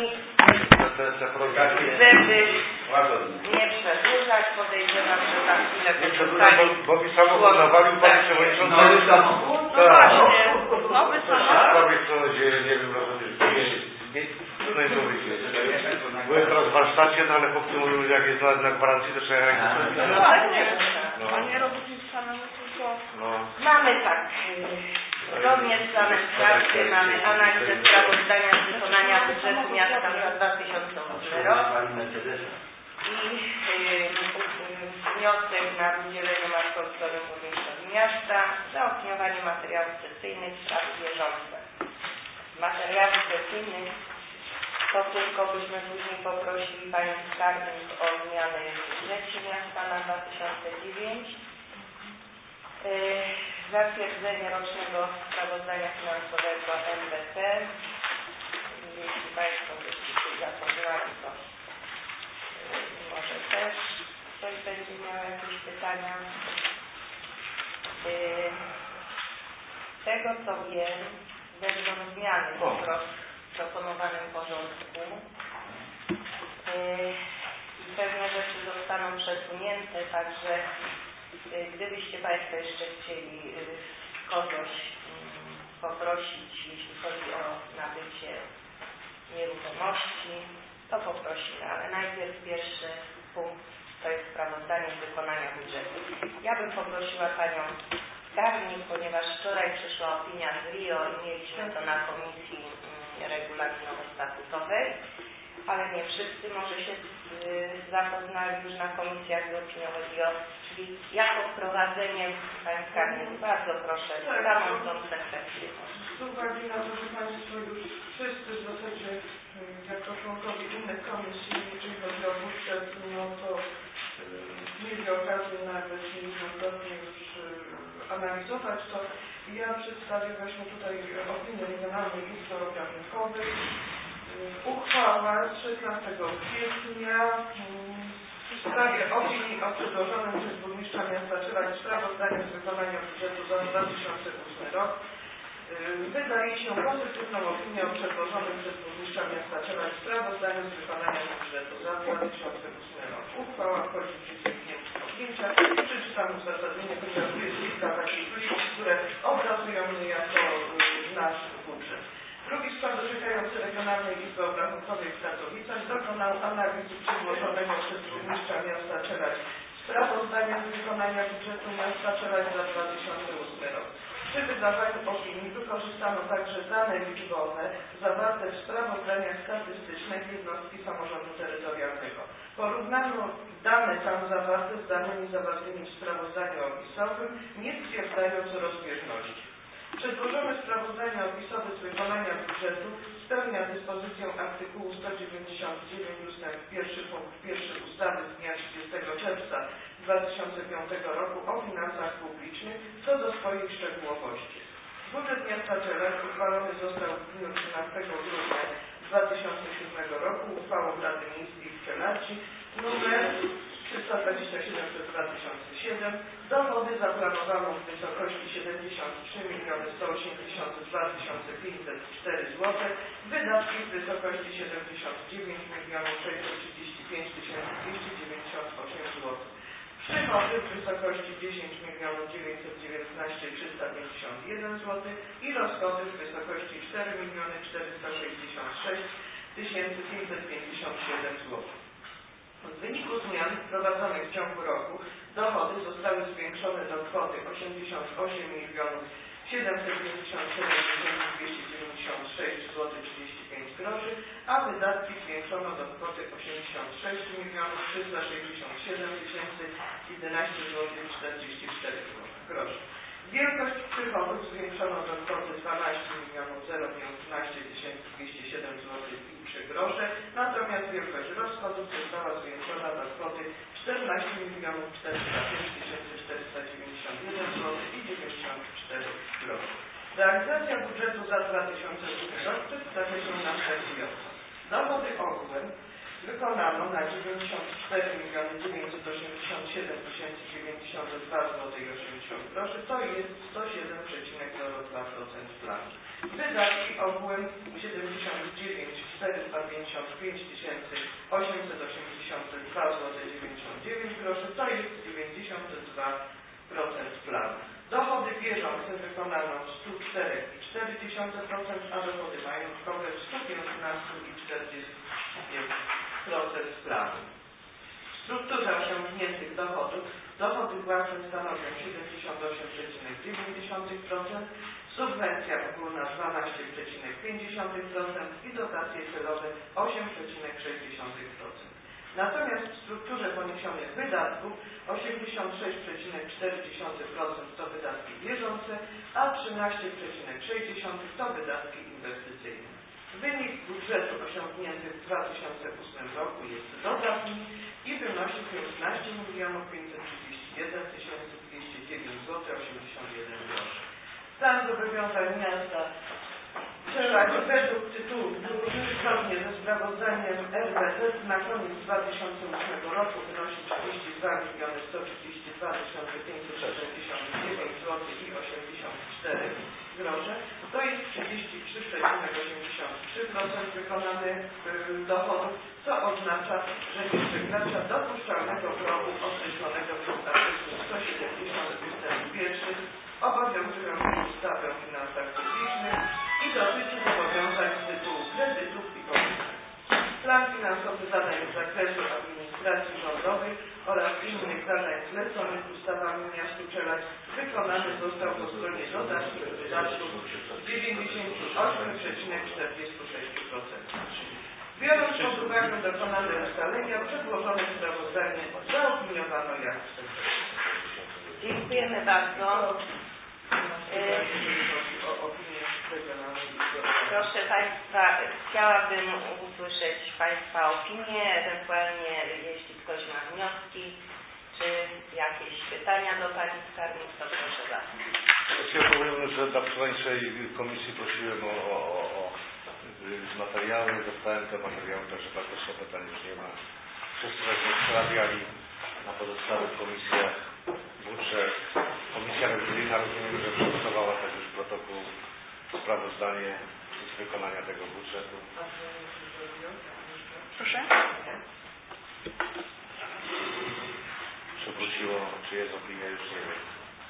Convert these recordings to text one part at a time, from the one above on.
żeby nie przedłużać, podejrzewam, że za chwilę bo mi samochód nawalił pan przewodniczący. Nowy samochód? No właśnie, nowy samochód. Nie wiem, trudno jest powiedzieć. Byłem teraz w warsztacie, no ale chłopcy mówią, że jak jest na gwarancji, to trzeba jechać do serwisu. No tak nie, a nie robić nic samego, tylko... Mamy tak, zgodnie z planem pracy mamy analizę sprawozdania z wykonania budżetu miasta na 2008 rok i wniosek na udzielenie marszałkowemu burmistrzowi miasta, zaopiniowanie materiałów sesyjnych w sprawie bieżące. Materiały sesyjnych to tylko byśmy później poprosili Panią Skarbnik o zmianę w budżecie miasta na 2009. Zatwierdzenie rocznego sprawozdania finansowego NBP. Jeśli Państwo byście się zapoznali, to może też ktoś będzie miał jakieś pytania. Tego co wiem, będą zmiany w proponowanym porządku i pewne rzeczy zostaną przesunięte, także gdybyście Państwo jeszcze chcieli kogoś poprosić, jeśli chodzi o nabycie nieruchomości, to poprosimy, ale najpierw pierwszy punkt to jest sprawozdanie z wykonania budżetu. Ja bym poprosiła Panią Skarbnik, ponieważ wczoraj przyszła opinia z RIO i mieliśmy to na komisji regulaminowo-statutowej, ale nie wszyscy może się zapoznali już na komisjach z opinią RIO, czyli jako wprowadzenie Pani Skarbnik, bardzo proszę, samą tą sekcję. Z uwagi na to, że Państwo już wszyscy w zasadzie jako członkowie innych komisji, jeżeli chodzi o budżet, no to mieli okazję nawet niejednokrotnie już analizować, to ja przedstawię właśnie tutaj opinię Regionalnej Izby Obrachunkowej. Uchwała 13 kwietnia w sprawie opinii o przedłożonym przez burmistrza miasta Czeladź sprawozdaniu z wykonania budżetu za 2008 rok. Wydaje się pozytywną opinię o przedłożonym przez burmistrza miasta Czeladź sprawozdaniu z wykonania budżetu za 2008 rok. Uchwała wchodzi w życie z dniem podjęcia. Przeczytam uzasadnienie, ponieważ jest kilka takich listów, które obrazują mnie jako nasz budżet. Drugi skład orzekający Regionalnej Izby Obrachunkowej w Katowicach dokonał analizy przedłożonego przez burmistrza miasta Czeladź sprawozdania z wykonania budżetu miasta Czeladź za 2008 rok. Przy wydawaniu opinii wykorzystano także dane liczbowe zawarte w sprawozdaniach statystycznych jednostki samorządu terytorialnego. Porównano dane tam zawarte z danymi zawartymi w sprawozdaniu opisowym, nie stwierdzając rozbieżności. Przedłożone sprawozdanie opisowe z wykonania budżetu spełnia dyspozycję artykułu 199 ustęp 1 punkt 1 ustawy z dnia 30 czerwca 2005 roku o finansach publicznych co do swojej szczegółowości. Budżet miasta Czeladź uchwalony został w dniu 13 grudnia 2007 roku uchwałą Rady Miejskiej w Czeladzi nr 327/2007. Dochody zaplanowano w wysokości 73 108 504 zł, wydatki w wysokości 79 635 298 zł. Przychody w wysokości 10 919 351 zł i rozchody w wysokości 4 466 557 zł. W wyniku zmian wprowadzonych w ciągu roku dochody zostały zwiększone do kwoty 88 757 296 zł 35 groszy, a wydatki zwiększono do kwoty 86 367 011 zł 44 groszy. Wielkość przychodów zwiększono do kwoty 12 015 207 zł i 3 grosze, natomiast wielkość rozchodów została zwiększona do kwoty 14 405 491 zł i 94 groszy. Realizacja budżetu za 2008 rok przedstawia się następująco. Dochody ogółem wykonano na 94 987 092 zł i 80 groszy, to jest 107,02% planu. Wydatki ogółem 79 452 185 882 zł 99 groszy, to jest 92% planu. Dochody bieżące wykonano w 104,4%, a dochody majątkowe w 115,45% planu. W strukturze osiągniętych dochodów dochody własne stanowią 78,9%, subwencja ogólna 12,5% i dotacje celowe 8,6%. Natomiast w strukturze poniesionych wydatków 86,4% to wydatki bieżące, a 13,6% to wydatki inwestycyjne. Wynik budżetu osiągnięty w 2008 roku jest dodatni i wynosi 15 531 209 zł 81 groszy. Stan zobowiązań miasta według tytułu zgodnie ze sprawozdaniem RBZ na koniec 2008 roku wynosi 32 132 569 zł i 84 grosze. To jest 33,83% wykonanych dochodów, co oznacza, że nie przekracza dopuszczalnego progu określonego przez artykuł 170 ust. 1 obowiązującej ustawy o finansach publicznych i dotyczy zobowiązań z tytułu kredytów i pożyczek. Plan finansowy zadań z zakresu administracji rządowej oraz innych zadań zleconych ustawami miastu Czeladź wykonany został po stronie dodatków wydatków 98,46%. Biorąc pod uwagę dokonane ustalenia, przedłożone sprawozdanie zaopiniowano jak wstępne. Dziękujemy bardzo. Proszę Państwa, chciałabym usłyszeć Państwa opinie, ewentualnie jeśli ktoś ma wnioski, czy jakieś pytania do Pani Skarbnik, to proszę bardzo. Ja powiem, że na wczorajszej komisji prosiłem o materiały, dostałem te materiały, także praktycznie pytań już nie ma. Wszyscy przerabiali na pozostałych komisjach budżet. Komisja rewizyjna, rozumiem, że przygotowała też już protokół, sprawozdanie z wykonania tego budżetu. Proszę. Przywróciło, czy jest opinia, już nie wiem.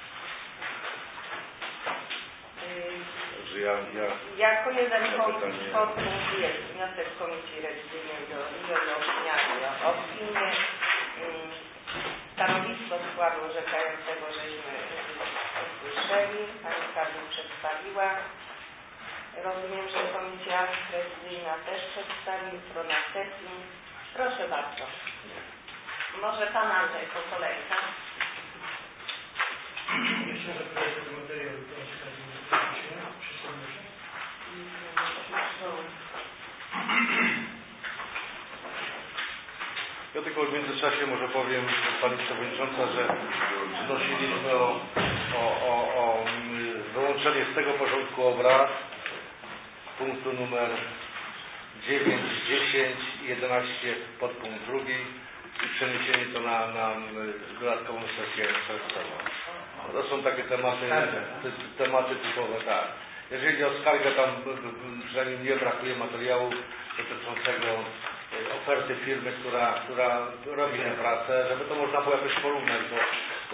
Jako jeden podpunkt jest wniosek Komisji Rewizyjnej do opiniami o opinię. Stanowisko składu orzekającego żeśmy usłyszeli, Pani Skarbnik przedstawiła. Rozumiem, że Komisja Rewizyjna też przedstawi stronę sesji. Proszę bardzo. Może Pan Andrzej po kolei, tak? Myślę, że projekt materiału Ja tylko w międzyczasie może powiem, Pani Przewodnicząca, że wnosiliśmy o wyłączenie z tego porządku obrad punktu numer 9, 10 i 11 podpunkt 2 i przeniesienie to na dodatkową sesję czerwcową. To są takie tematy typowe, tak. Jeżeli o skargę, tam przynajmniej nie brakuje materiału dotyczącego oferty firmy, która robi tę pracę, żeby to można było jakoś porównać, bo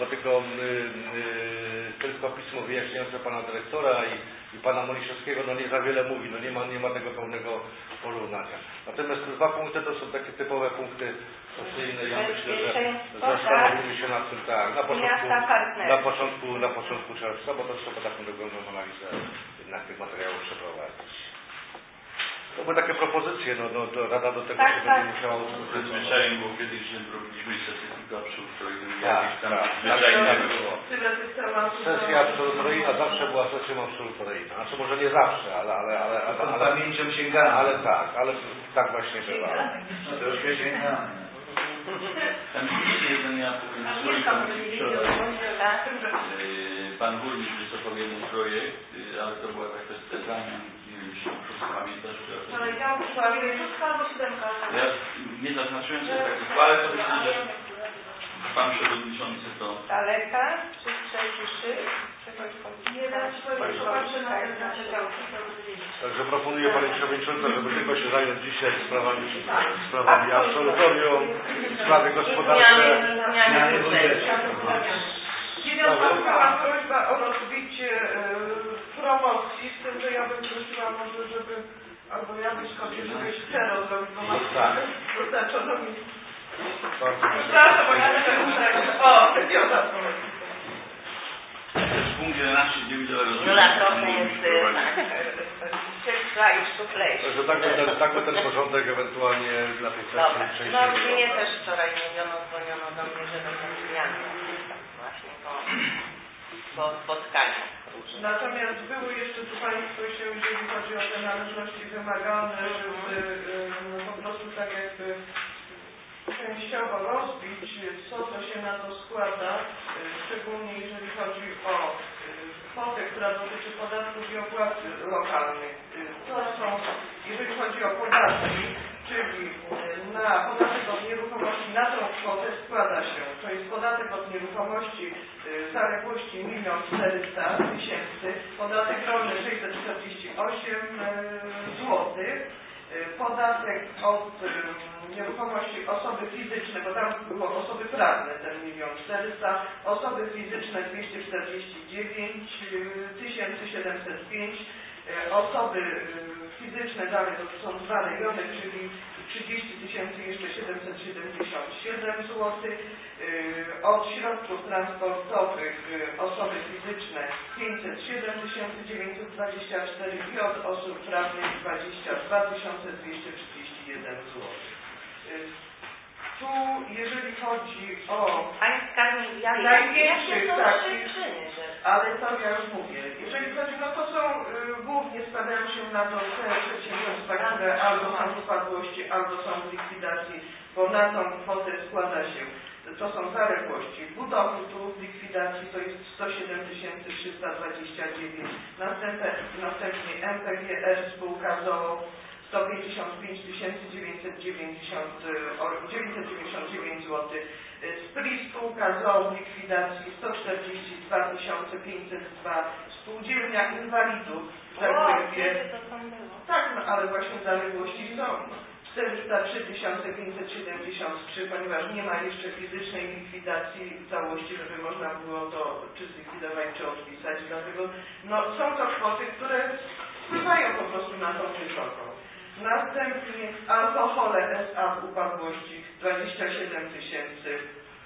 tylko pismo wyjaśniające pana dyrektora i pana Moliszewskiego nie za wiele mówi, nie ma tego pełnego porównania. Natomiast te dwa punkty to są takie typowe punkty sesyjne. Ja myślę, że zastanowimy się nad tym tak, na początku czerwca, bo to trzeba taką dogłębną analizę jednak tych materiałów przeprowadzić. To były takie propozycje, Rada do tego, że będzie musiała usłyszeć. Zwyczajem było kiedyś, że robiliśmy sesję tylko absolutoryjną. Sesja absolutoryjna zawsze była sesją absolutoryjną. Znaczy może nie zawsze, ale pamięcią sięgamy. Ale tak właśnie bywa. To już sięgamy. Tam jeszcze jeden ja pan burmistrz wysokował jeden projekt, ale to była taka specjalna, nie wiem, czy pamiętasz, ale ja usłyszałem 6 albo 7. Ja nie zaznaczyłem sobie tak uchwale, to myślę, że pan przewodniczący to... Daleka? trzeci, czegoś Nie dać swojego popatrzeć na ten Także proponuję Pani Przewodnicząca, żeby tylko się zająć dzisiaj sprawami absolutorium, sprawy gospodarcze, zmiany budżetu. Dziewiąta była prośba o rozbicie promocji, z tym, że ja bym prosiła może, żeby albo ja wyskoczyć, żeby zero zrobić, bo mam dostarczono mi. Przepraszam, bo ja też muszę. O, dziewiąta promocja. W punkcie 11 Jula trochę jest szybsza i szczuplejsza. Także tak ten porządek ewentualnie dla tej sesji przejść. No w gminie też wczoraj dzwoniono do mnie, że będą zmiany właśnie po spotkaniach. Natomiast były jeszcze tu Państwo się, jeżeli chodzi o te należności wymagalne, żeby po prostu tak jakby częściowo rozbić, co się na to składa, szczególnie jeżeli chodzi o kwotę, która dotyczy podatków i opłat lokalnych. To są, jeżeli chodzi o podatki, czyli na podatek od nieruchomości, na tą kwotę składa się, to jest podatek od nieruchomości zaległości 1 400 000, podatek rolny 648 zł, podatek od nieruchomości osoby fizyczne, bo tam było osoby prawne ten 1 400 000, osoby fizyczne 249 705, osoby fizyczne dalej to są dwa rejony, czyli 30 000 jeszcze 777 zł, od środków transportowych osoby fizyczne 507 924 i od osób prawnych 22 231 zł. Tu, jeżeli chodzi o największych takich, ale to ja już mówię, jeżeli chodzi, no to są, głównie składają się na to te przedsiębiorstwa, które albo są w upadłości, albo są w likwidacji, bo na tą kwotę składa się, to są zaległości budowli, w likwidacji to jest 107 329, następnie MPGR spółka ZOO 155 999 zł, SPRI spółka ZOO w likwidacji 142 502, spółdzielnia inwalidów w Zagłębie, tak, no ale właśnie zaległości są 403 573, ponieważ nie ma jeszcze fizycznej likwidacji całości, żeby można było to czy zlikwidować, czy odpisać, dlatego no, są to kwoty, które wpływają po prostu na tą wysoką. Następnie alkohole SA w upadłości 27 000,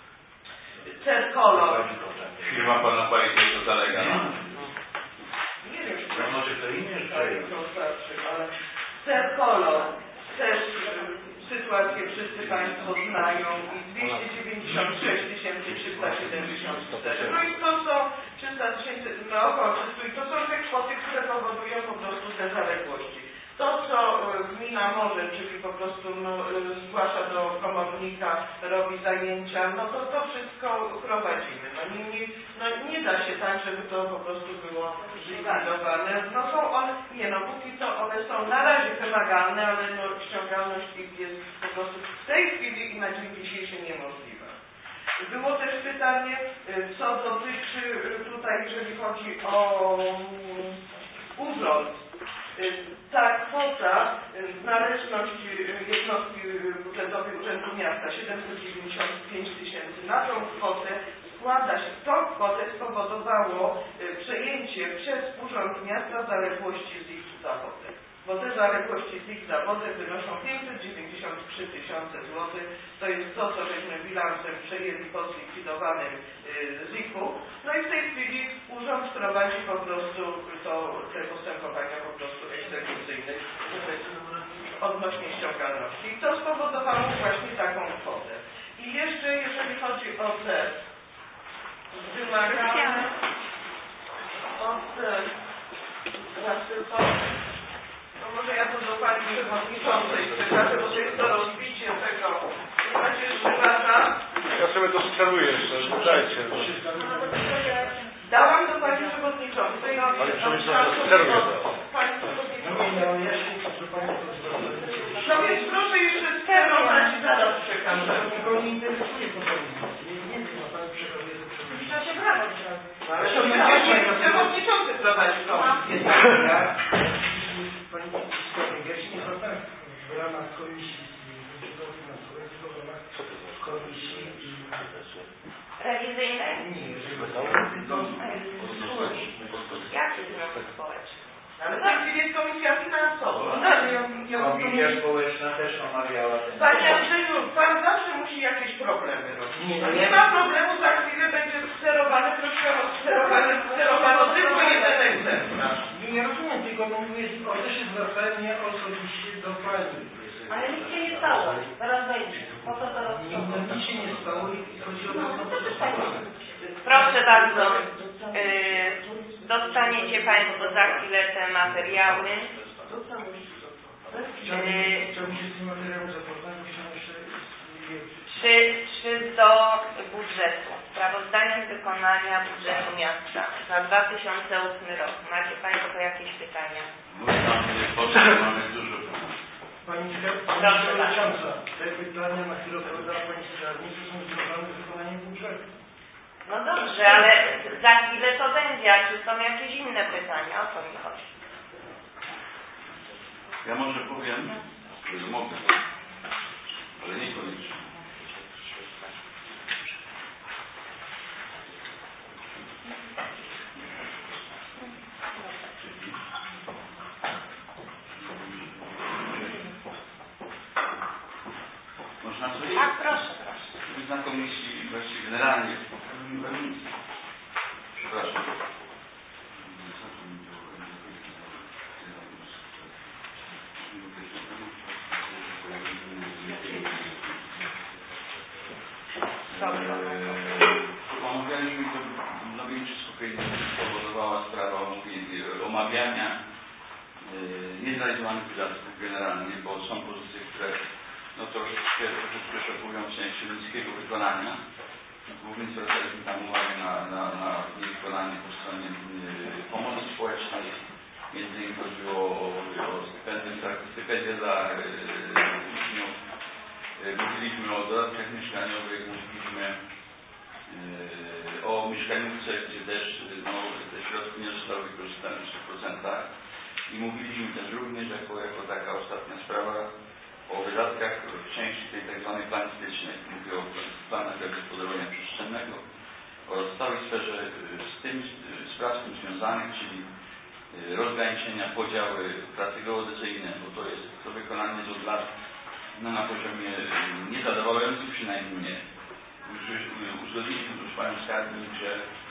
Cerkolo. Firma Pana Palicy to zalega. Nie wiem, czy to może to inny ale Cerkolo też sytuację wszyscy Państwo znają i 296 374. No i to są 300 000, no około 300 i to są te kwoty, które powodują po prostu te zaległości. To, co gmina może, czyli po prostu zgłasza do komornika, robi zajęcia, no to wszystko prowadzimy. Nie da się tak, żeby to po prostu było zlikwidowane. No są one, póki co one są na razie wymagalne, ale ściągalność ich jest po prostu w tej chwili i na dzień dzisiejszy niemożliwa. Było też pytanie, co dotyczy tutaj, jeżeli chodzi o urząd. Ta kwota należność jednostki budżetowej Urzędu Miasta 795 000 na tą kwotę składa się, tą kwotę spowodowało przejęcie przez Urząd Miasta zaległości z ich zawodek. Bo te zaległości z ich zawodek wynoszą 593 000 złotych. To jest to, co żeśmy bilansem przejęli po zlikwidowanym ZIK-u. No i w tej chwili urząd prowadzi po prostu te postępowania po prostu egzekucyjne odnośnie ściągalności. I to spowodowało właśnie taką kwotę. I jeszcze jeżeli chodzi o te wymagane, no może ja to do Pani Przewodniczącej przekażę, bo to jest to rozbicie tego. Macie jeszcze lata? Ja sobie to skieruję jeszcze, dajcie. Dałam do Pani Przewodniczącej. Pani Przewodnicząca skieruje to. Pani Przewodniczącej. No więc proszę jeszcze skierować i zaraz przekażę. Go nie interesuje podobnie. Nie wiem, Pani przekazuje. Proszę brawo. prowadzi komisję. Pani Skowik, ja się nie złapałem w ramach komisji budżetowej finansowego, w ramach komisji Rewizyjnej? nie, Jaki wniosek społeczny? Ale w tej chwili jest komisja finansowa. Komisja społeczna też omawiała ten Panie Andrzeju, pan zawsze musi jakieś problemy robić. Nie, Nie ma problemu, za chwilę będzie sterowany, troszkę sterowano tylko jeden egzemplarz. nie rozumiem, tylko mówię, o to się zwracałem ja osobiście do pani. Ale nic się nie stało. Zaraz będzie. Po co to Nic się nie stało i chodzi o to, Proszę bardzo. Dostaniecie Państwo za chwilę te materiały. Chciałbym się z tym materiałem zapoznać, bo chciałem jeszcze... Trzy do budżetu. Sprawozdanie wykonania budżetu miasta za 2008 rok. Macie Państwo jakieś pytania? Mamy dużo. Pani Przewodnicząca, te pytania, na które odpowiadała Pani Skarbnik, są związane z wykonaniem budżetu. No dobrze, ale za chwilę to będzie. A czy są jakieś inne pytania? O co mi chodzi? Ja może powiem, że mogę, ale niekoniecznie. Można coś? Tak, proszę. Na komisji właściwie generalnie. Przepraszam. Omawialiśmy to na większej skupieńczości spowodowała sprawa omawiania niezrealizowanych wydatków generalnie, bo są pozycje, które troszeczkę szokują w sensie niskiego wykonania. Głównie zwracaliśmy tam uwagę na niewykonanie po stronie pomocy społecznej. Między innymi chodziło o stypendia dla uczniów. Mówiliśmy o dodatkach mieszkaniowych, mówiliśmy o mieszkaniówce, gdzie też te środki nie zostały wykorzystane w 100%. I mówiliśmy też również jako taka ostatnia sprawa o wydatkach w części tej tzw. planistycznej. Mówię o planach zagospodarowania przestrzennego oraz całej sferze spraw z tym związanych, czyli rozgraniczenia, podziały pracy geodezyjne, bo to jest to wykonanie od lat na poziomie niezadowalającym przynajmniej mnie. Uzgodniliśmy z panią skarbnik, że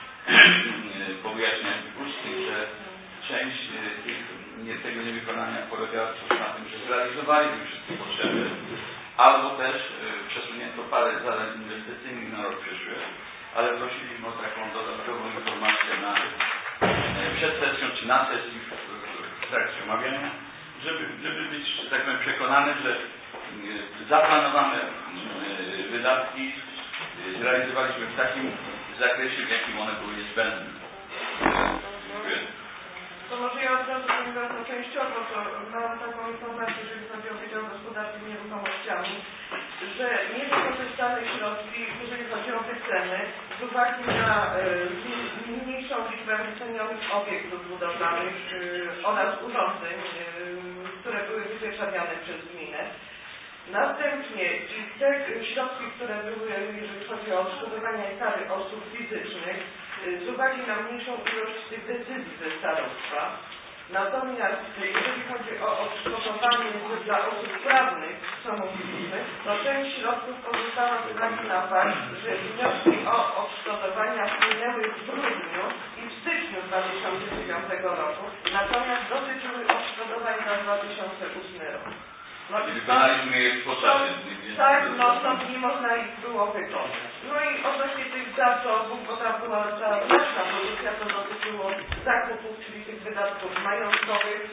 po wyjaśnieniach ustnych, że część tego niewykonania polegała na tym, że zrealizowaliśmy wszystkie potrzeby, albo też przesunięto parę zadań inwestycyjnych na rok przyszły, ale prosiliśmy o taką dodatkową informację przed sesją czy na sesji w trakcie omawiania, żeby być, że tak powiem, przekonany, że zaplanowane wydatki zrealizowaliśmy w takim zakresie, w jakim one były niezbędne. Dziękuję. To może ja od razu powiem bardzo częściowo, to mam taką informację, jeżeli chodzi o Wydział Gospodarki Nieruchomościami, że niewykorzystane środki, jeżeli chodzi o wyceny, z uwagi na mniejszą liczbę wycenionych obiektów budowlanych oraz urządzeń, które były wypieczawiane przez gminę. Następnie te środki, które były, jeżeli chodzi o odszkodowania i kary osób fizycznych, z uwagi na mniejszą ilość tych decyzji ze starostwa. Natomiast jeżeli chodzi o odszkodowanie dla osób prawnych, samofizycznych, to część środków pozostała z uwagi na fakt, że wnioski o odszkodowania wpłynęły w grudniu i w styczniu 2009 roku, natomiast dotyczyły odszkodowań za 2008 rok. I wykonaliśmy je w czasie. Tak, stąd nie można ich było wykonać. No i odnośnie tych zasobów, bo tam była ta znaczna pozycja, to dotyczyło zakupów, czyli tych wydatków majątkowych,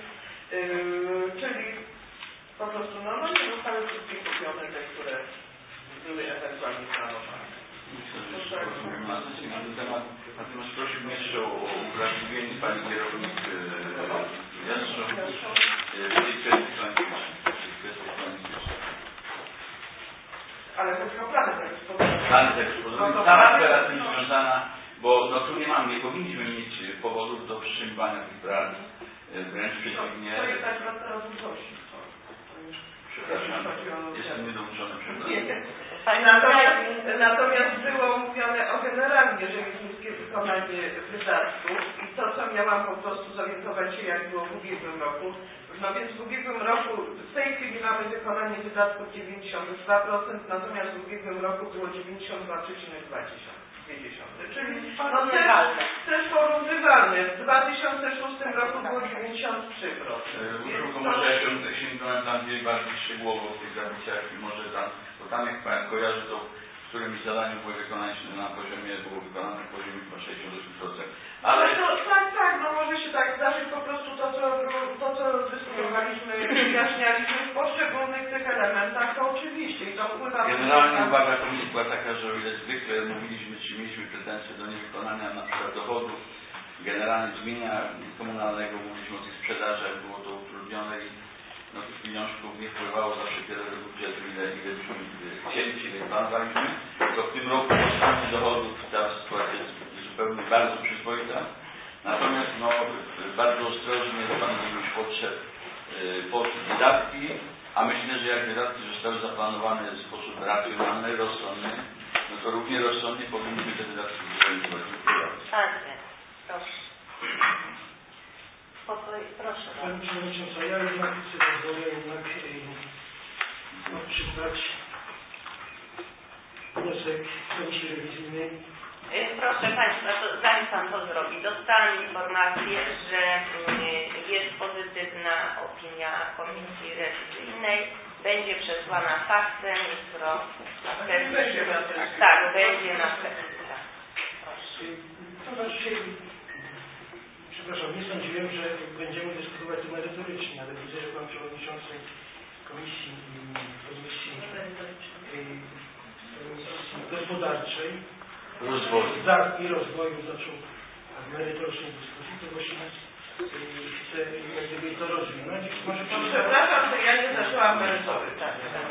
czyli po prostu nie zostały wszystkie kupione te, które były ewentualnie planowane. Na ten temat, natomiast prosiłbym jeszcze o uwrażliwienie pani kierownik Jastrząb w tej kwestii planistycznej. Ale to tylko plany zagospodarowania. Plany zagospodarowania. Cała afera z tym związana bo no tu nie powinniśmy mieć powodów do wstrzymywania tych prac, wręcz przeciwnie. To jest tak rozwozi. Przepraszam, jestem niedouczony, Natomiast było mówione o generalnie, że jest niskie wykonanie wydatków i to, co miałam po prostu zorientować się, jak było w ubiegłym roku. No więc w ubiegłym roku, w tej chwili mamy wykonanie wydatków 92%, natomiast w ubiegłym roku było 92,2%. Czyli no też porównywalne. W 2006 roku było 93%. Może ja sięgnąłem tam gdzieś bardziej szczegółowo w tych zapisach i może tam, bo tam jak Pan kojarzy, to w którymś zadaniu było wykonane na poziomie, było wykonane na poziomie chyba 68%. Ale to, tak, no może się tak zdarzyć po prostu to co dyskutowaliśmy, wyjaśnialiśmy w poszczególnych tych elementach, to oczywiście i to wpływa. Generalnie uwaga komisji była taka, że o ile zwykle mówiliśmy, czy mieliśmy pretensje do niewykonania na przykład dochodów generalnych z mienia komunalnego, mówiliśmy o tych sprzedażach, było to utrudnione i no, tych pieniążków nie wpływało zawsze tyle do budżetu, ile byśmy chcieli, ile planowaliśmy, to w tym roku po stronie dochodów ta sytuacja jest zupełnie bardzo przyzwoita. Natomiast no, bardzo ostrożnie Pan już podszedł pod wydatki, a myślę, że jak wydatki zostały zaplanowane w sposób racjonalny, rozsądny, no to równie rozsądnie powinniśmy te wydatki zrealizować. Tak, proszę. Proszę. Pani Przewodnicząca, ja jednak chcę pozwolę odczytać wniosek Komisji Rewizyjnej. Proszę Państwa, zanim Pan to zrobi, dostałam informację, że jest pozytywna opinia Komisji Rewizyjnej. Będzie przesłana faksem jutro. Tak, będzie na pewno. To znaczy, przepraszam, nie sądziłem, że będziemy dyskutować to merytorycznie, ale widzę, że Pan Przewodniczący Komisji Gospodarczej i Rozwoju zaczął merytorycznej dyskusji, to właśnie chcę jak gdyby to rozwinąć. Przepraszam, że ja nie zaczęłam merytorycznie.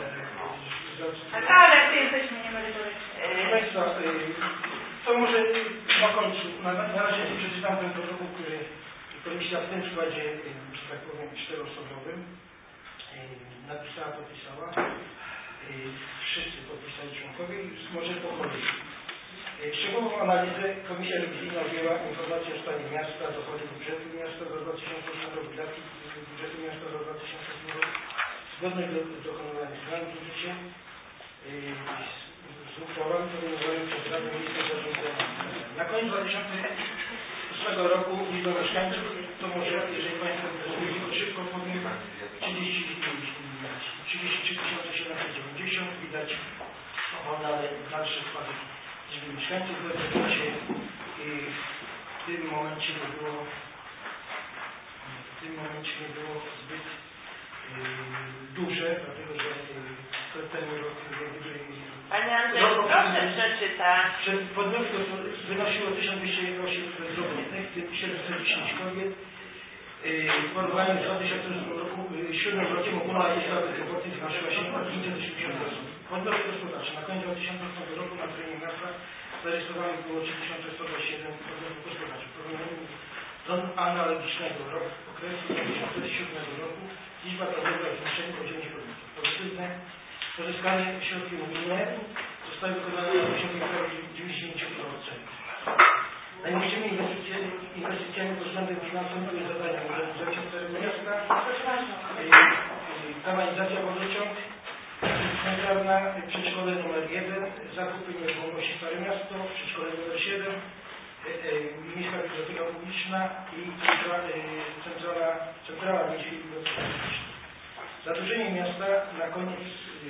Ale my jesteśmy niemerytoryczni. Proszę Państwa, to może na końcu, na razie przeczytam ten protokół, który Komisja w tym składzie, że tak powiem, 4-osobowym napisała, podpisała. Wszyscy podpisali członkowie i może po kolei. Szczegółową analizę Komisja Rewizyjna objęła informację o stanie miasta, dochody budżetu miasta za 2008 rok, wydatki budżetu miasta za 2008 rok, zgodność do dokonywania zmian w budżecie, z uchwałami podejmowanymi przez Radę Miejską Zarządzania. Na koniec 2008 roku liczba mieszkańców, to może, jeżeli Państwo interesuje, to szybko powiem, 33 790, widać ale dalszy spadek liczby mieszkańców w efekcie w tym momencie nie było zbyt duże, dlatego że ten rok Panie Andrzeju, proszę przeczytać. Podmioty wynosiło 1208 bezrobotnych, w tym 710 kobiet. W porównaniu z 2007 rokiem ogólna liczba bezrobotnych zwiększyła się o 580 osób. Podmioty gospodarcze na koniec 2008 roku na terenie miasta zarejestrowanych było 3121 podmiotów gospodarczych. W porównaniu do analogicznego okresu 2007 roku liczba ta uległa zwiększeniu o 9 podmiotów. Pozytywne pozyskanie środków unijnych zostały wykonane na poziomie prawie 90%. Najmniejszymi inwestycjami pod względem finansowym były zadania modernizacji Starego Miasta, kanalizacja wodociąg, centralna, przedszkole numer 1, zakupy nieruchomości Stare Miasto, przedszkole numer 7, miejska biblioteka publiczna i centrala miejskiej biblioteki publicznej. Zadłużenie miasta na koniec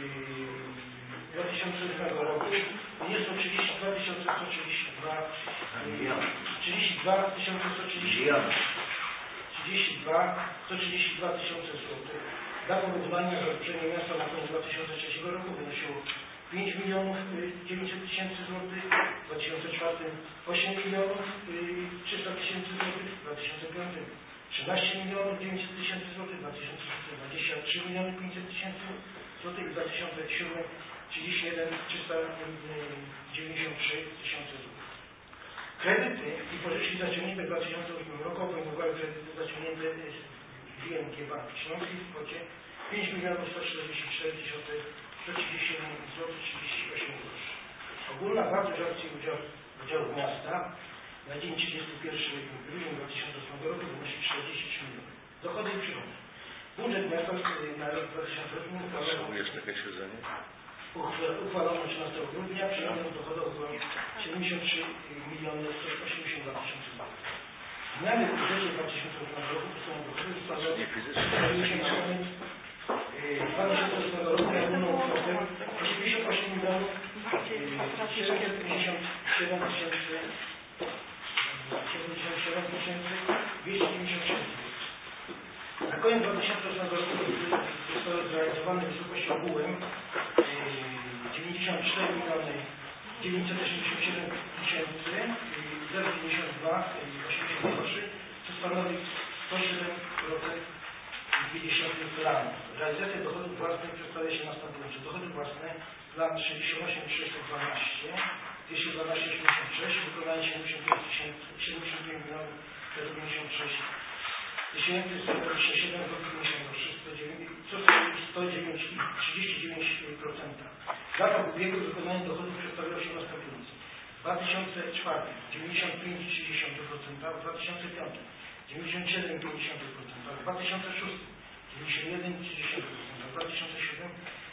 2008 roku jest to 32 132 tysiące złotych. Dla porównania zadłużenie miasta na koniec 2003 roku wynosiło 5 900 000 złotych, w 2004 8 300 000 złotych, w 2005 13 900 000 złotych, w 2006 23 500 000 złotych, w 2007 31 393 000 złotych. Kredyty i pożyczki zaciągnięte w 2008 roku obejmowały kredyty zaciągnięte z BNK Bank Śląski w kwocie 5 144 131 zł 38 groszy. Ogólna wartość akcji udziałów miasta na dzień 31 grudnia 2008 roku wynosi 43 milionów. Dochody i przychody. Budżet miasta na rok 2008 uchwalono 13 grudnia, przychodem dochodowym było 73 miliony 182 tysięcy zł. Zmiany w budżecie 2008 roku to są dochody ustawowe 2008 roku na ogólną kwotę 88 milionów 757 296 zł. Na koniec 2008 roku zostały zrealizowane w wysokości ogółem 94 miliony 987 tysięcy 052 80 groszy, co stanowi 107% planu. Realizacja dochodów własnych przedstawia się następująco. Dochody własne plan 68 612 212 86, wykonanie 75 milionów 96 tysięcy 127 co stanowi 109,39%. W latach ubiegłych wykonanie dochodów przedstawiało się następująco. W 2004 95,3%, w 2005 97,5%, w 2006 91,3%, w 2007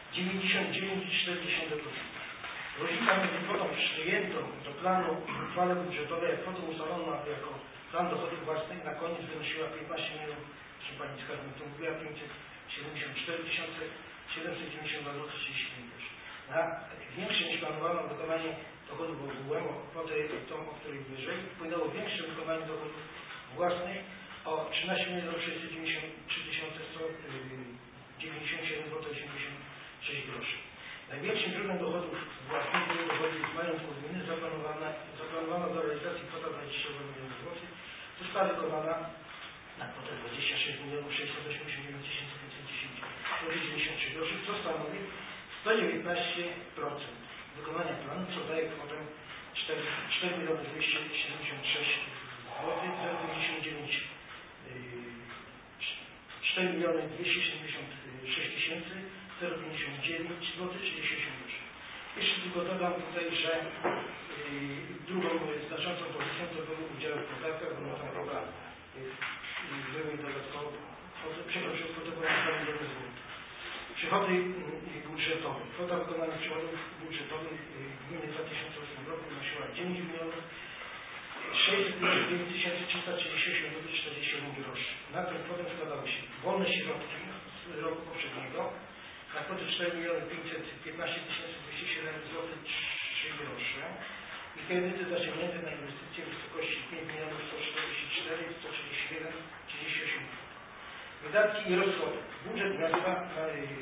99,4%. Różnica między kwotą przyjętą do planu uchwały budżetowej, a kwotą ustaloną jako plan dochodów własnych na koniec wynosiła 15 milionów, proszę Pani Skarbnik, to mówiła 574 792 zł 35 groszy. Na większe niż planowano wykonanie dochodów ogółem, o kwotę tą, o której wyżej, wpłynęło większe wykonanie dochodów własnych o 13 693 197 zł 86 groszy. Największym źródłem dochodów własnych były dochody z majątku gminy zaplanowana do realizacji kwota 22 milionów złotych, została wykonana na kwotę 26 689 510 groszy, co stanowi 119% wykonania planu, co daje kwotę 4 276 zł 059 4 276 tysięcy 059 zł 38 groszy. Jeszcze tylko dodam tutaj, że drugą znaczącą pozycją to były udziały w podatkach, bo na tam chyba były dodatkowo przekroczyły kwotę ponad 2 miliony złotych. Przychody budżetowe. Kwota wykonania przychodów budżetowych gminy w 2008 roku wynosiła 9 milionów 655 338 zł 47 groszy. Na tę kwotę składały się wolne środki z roku poprzedniego na kwotę 4 515 207 zł 3 grosze i kredyty zaciągnięte na inwestycje w wysokości 5 144 131 38. Wydatki i rozchody. Budżet miasta na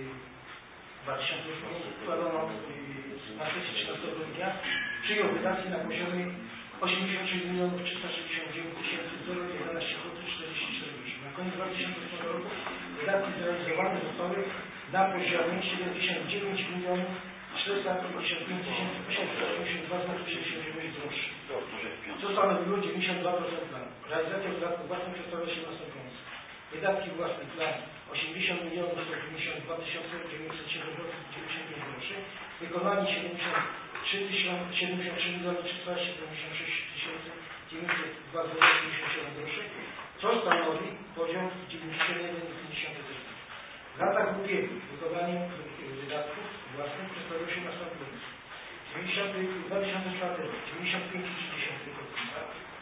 2008 uchwalono na sesji 13 grudnia przyjął wydatki na poziomie 83 369 011 zł 44 groszy. Na koniec 2008 roku wydatki zrealizowane zostały na poziomie 79 455 882 zł 69 groszy. Co stanowiło 92% planu. Realizacja wydatków własnych przedstawia się następująco. Wydatki własne plan 80 192 907 zł 95 groszy. Wykonanie 73 376 902 zł 97 groszy, co stanowi poziom 91,50%. W latach ubiegłych wykonanie wydatków własnych przedstawiło się następująco. 2004 rok 95,3%,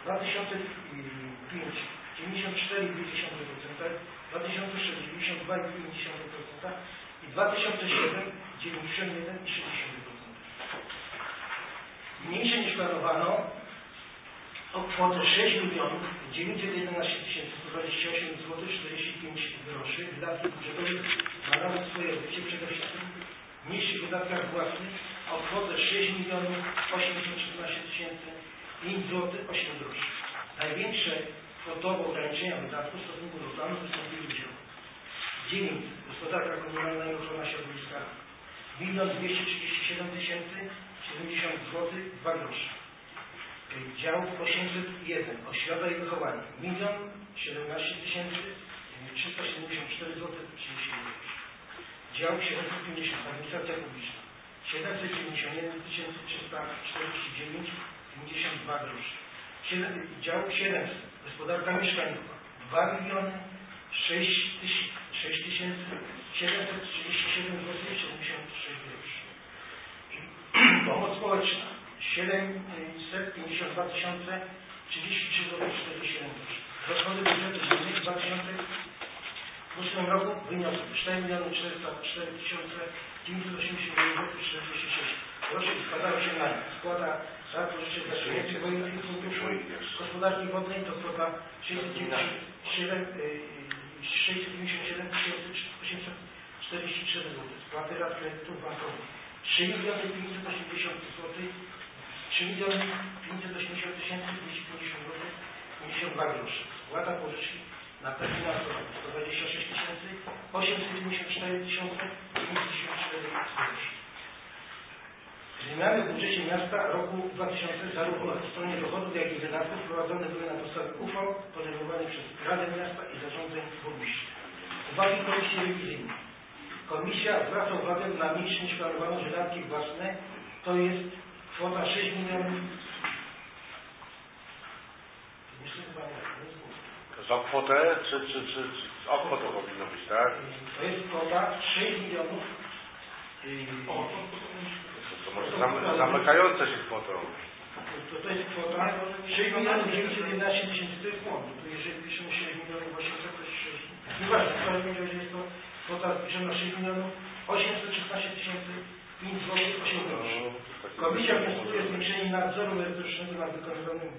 2005 94,2%, 2006 92,5% i 2007 91,3%. Mniejsze niż planowano o kwotę 6 milionów 911 128 zł 45 groszy wydatki budżetowe znalazły swoje odbycie przede wszystkim w mniejszych wydatkach własnych o kwotę 6 milionów 814 5 zł 8 groszy. Największe kwotowo ograniczenia wydatków w stosunku do planu wystąpiły udział 9 gospodarka komunalna i ochrona środowiska 1 237 070 zł 2 grosze. Dział 801 Oświata i wychowanie 1 017 374 zł 30 groszy. Dział 750 Administracja publiczna 791 349 52 groszy. Dział 700 Gospodarka mieszkaniowa 2 6 737 zł 76 groszy. Pomoc społeczna 752 033 zł 47 groszy. Dochody budżetu gminy w 2008 roku wyniosły 4 404 989 zł 46 groszy i składały się na nie. Składa rad pożyczek dla klientów wojewódzkich funduszu gospodarki wodnej to kwota 697 844 zł. Spłaty rat kredytów bankowych 3 580 zł 3 580 250 zł 52 groszy. Spłata pożyczki na terminal 126 894 594 groszy. Zmiany w budżecie miasta roku 2000 zarówno w stronie dochodów, jak i wydatków wprowadzone były na podstawie uchwał podejmowanych przez Radę Miasta i zarządzeń burmistrza. Uwagi Komisji Rewizyjnej. Komisja zwraca uwagę na mniejsze niż planowano wydatki własne, to jest kwota 6 milionów. Za kwotę, czy o kwotę powinno być, tak? To jest kwota 6 milionów. To może zamykające się kwotą. To jest kwota 6 milionów 911 tysięcy, to jest błąd. Tu jeżeli piszemy 6 milionów 800, to jest 6. Nieważne, w każdym razie jest to kwota piszemy 6 milionów 816 tysięcy 5 zł 8 groszy. Komisja wnioskuje o zwiększenie nadzoru merytorycznego nad wykonywaniem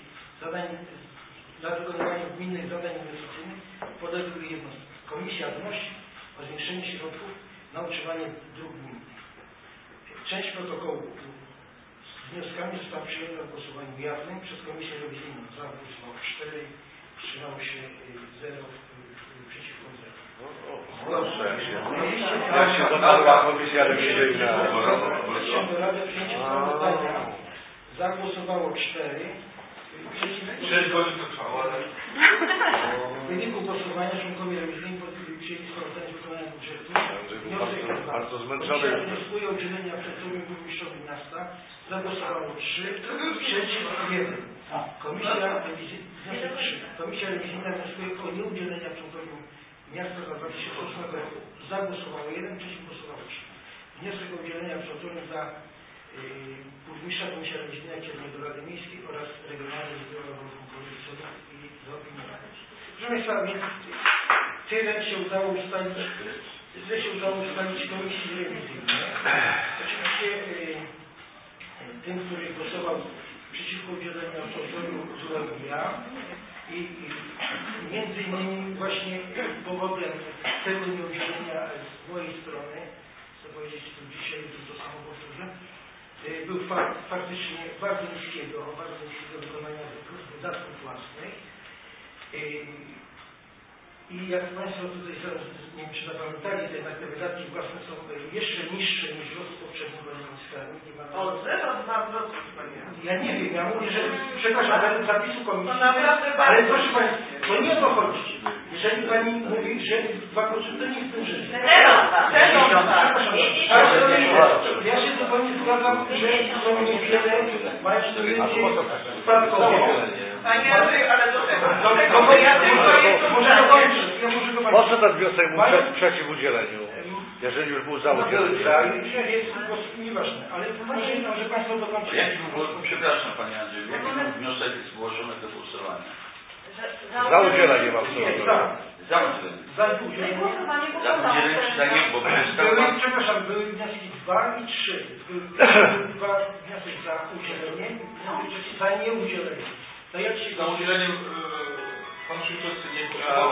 gminnych zadań inwestycyjnych podległych jednostek. Komisja wnosi o zwiększenie środków na utrzymanie dróg gminnych. Część protokołu z wnioskami została przyjęta w głosowaniu jawnym przez Komisję Rewizyjną. Za głosowało 4, wstrzymało się 0, przeciwko 0. Proszę, jak się dotarła Komisja Rewizyjna. Do Rady przyjęcie sprawozdania zagłosowało 4. 6 godzin to trwało, ale... W wyniku głosowania członkowie rewizyjni przyjęli sprawozdanie z wykonania budżetu. Bardzo zmęczony. Komisja wnioskuje o udzielenie absolutorium burmistrzowi miasta. Zagłosowało 3, przeciw 1. Komisja rewizyjna wnioskuje o nieudzielenie absolutorium miasta za 2008 roku. Zagłosowało 1, przeciw głosowało 3. Wniosek o udzielenie absolutorium dla burmistrza Komisja Rewizyjna kieruje do Rady Miejskiej oraz Regionalnej Wydziału Warunków Produkcyjnych i do opiniowania. Proszę Państwa, więc tyle się udało ustalić Komisji Rewizyjnej. Oczywiście tym, który głosował przeciwko udzieleniu absolutorium byłem ja i między innymi właśnie powodem tego nieudzielenia z mojej strony, chcę powiedzieć tu dzisiaj, to samo powtórzę, był faktycznie bardzo niskiego wykonania wydatków własnych. I jak Państwo tutaj zaraz, nie wiem, czy zapamiętali, to jednak te wydatki własne są jeszcze niższe niż w roku poprzednim rolnictwami. O 0,2%, panie. Ja nie wiem, ja mówię, że przepraszam, według zapisu komisji. To naprawdę bardzo. Ale proszę Państwa, to nie o to chodzi. Jeżeli Pani mówi, że 2%, to nie w tym rzeczy. Ja się zupełnie zgadzam, że są niewiele, mają tendencję spadkową. Panie Andrzej, ale do tego ja tylko może dokończę. Może ten wniosek był przeciw udzieleniu, jeżeli już był za udzieleniem. Jest po prostu nieważne, ale pamiętam, że Państwo dokończą. Przepraszam Panie Andrzeju, jaki był wniosek zgłoszony do głosowania? Za udzielenie mam absolutorium. Za udzielenie. Za udzielenie czy za nie, bo przepraszam, były wnioski 2 i 3. Były 2 wnioski za udzielenie, za nieudzielenie. To jak się Za udzieleniem pan przewodniczący nie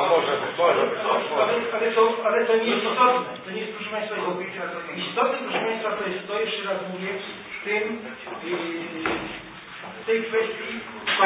ale to nie jest istotne. To nie jest, proszę Państwa, istotne, proszę Państwa, to jest to, jeszcze raz mówię, w tej kwestii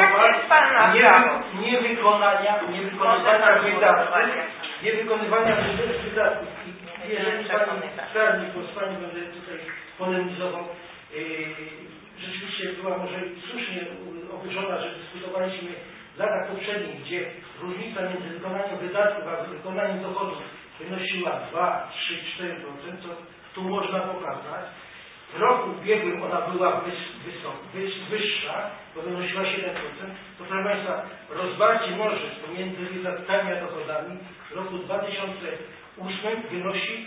niewykonywania wydatków. I jeżeli Pani będzie tutaj polemizował, rzeczywiście była może słusznie oburzona, że dyskutowaliśmy w latach poprzednich, gdzie różnica między wykonaniem wydatków a wykonaniem dochodów wynosiła 2, 3, 4%, co tu można pokazać. W roku ubiegłym ona była wyższa, bo wynosiła 7%, to proszę Państwa, rozwarcie mnożyc pomiędzy wydatkami a dochodami w roku 2008 wynosi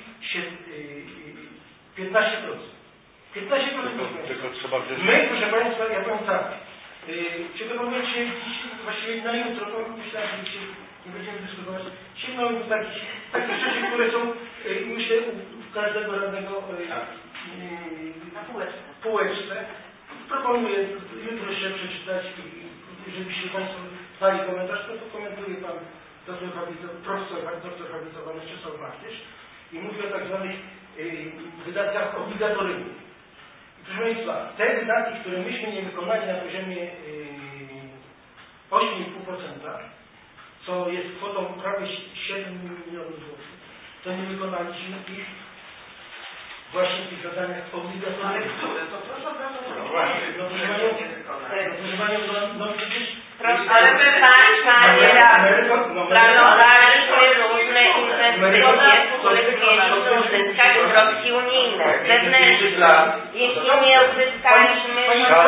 15%. 15%. Tylko trzeba wziąć... My, proszę Państwa, ja powiem tak, przygotowując się właściwie na jutro, bo myślałem, że dzisiaj nie będziemy dyskutować, sięgnąłem do takich rzeczy, które są, myślę, u każdego radnego Na półeczce. Proponuję jutro jeszcze przeczytać i żebyście Państwo dali komentarz, to komentuje Pan profesor habilitowany Czesław Martysz i mówi o tak zwanych wydatkach obligatoryjnych. Proszę Państwa, te wydatki, które myśmy nie wykonali na poziomie 8,5%, co jest kwotą prawie 7 milionów złotych, to nie wykonaliśmy ich właśnie w tych zadaniach obligatoryjnych. To proszę bardzo, Ale my Panie Radny, planowaliśmy różne inwestycje, z których mieliśmy uzyskać środki unijne, zewnętrzne. Jeśli nie uzyskaliśmy...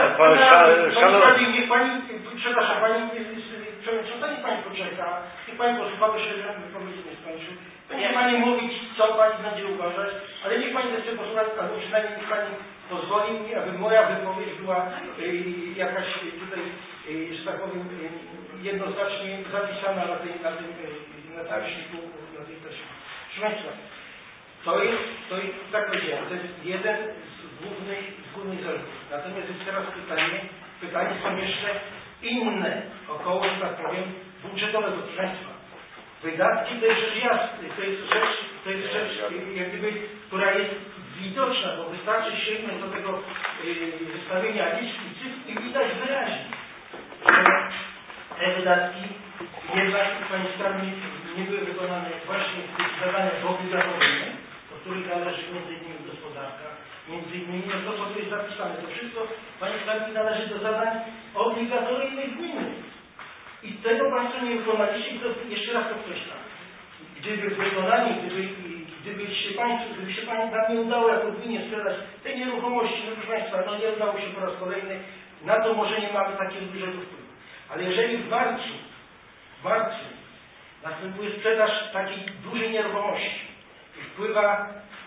Przepraszam, Pani Przewodnicząca, niech Pani poczeka, niech Pani posłucha, bo się wypowiedzi nie skończył. Będzie Pani mówić, co Pani będzie uważać, ale niech Pani zechce posłuchać, albo przynajmniej niech Pani pozwoli mi, aby moja wypowiedź była jakaś tutaj, że tak powiem, jednoznacznie zapisana na tej taśmie. Proszę Państwa, to jest, tak powiedziałem, to jest jeden z głównych zarzutów. Natomiast jest teraz pytanie są jeszcze inne, około, że tak powiem, budżetowego, proszę Państwa. Wydatki to jest rzecz jasna, to jest rzecz jak gdyby, która jest widoczna, bo wystarczy sięgnąć do tego zestawienia liczb i cyfr i widać wyraźnie, że te wydatki jednak państwami nie były wykonane właśnie w tych zadaniach obligatoryjnych, do których należy m.in. gospodarka, m.in. to, co tu jest zapisane, to wszystko państwami należy do zadań obligatoryjnych gminy. I tego Państwo nie wykonaliście i to jeszcze raz podkreślam. Gdyby wykonanie, gdybyście Pani nam nie udało jako gminie sprzedać tej nieruchomości, no proszę Państwa, no nie udało się po raz kolejny, na to może nie mamy takiego dużego wpływu. Ale jeżeli w marcu następuje sprzedaż takiej dużej nieruchomości i wpływa,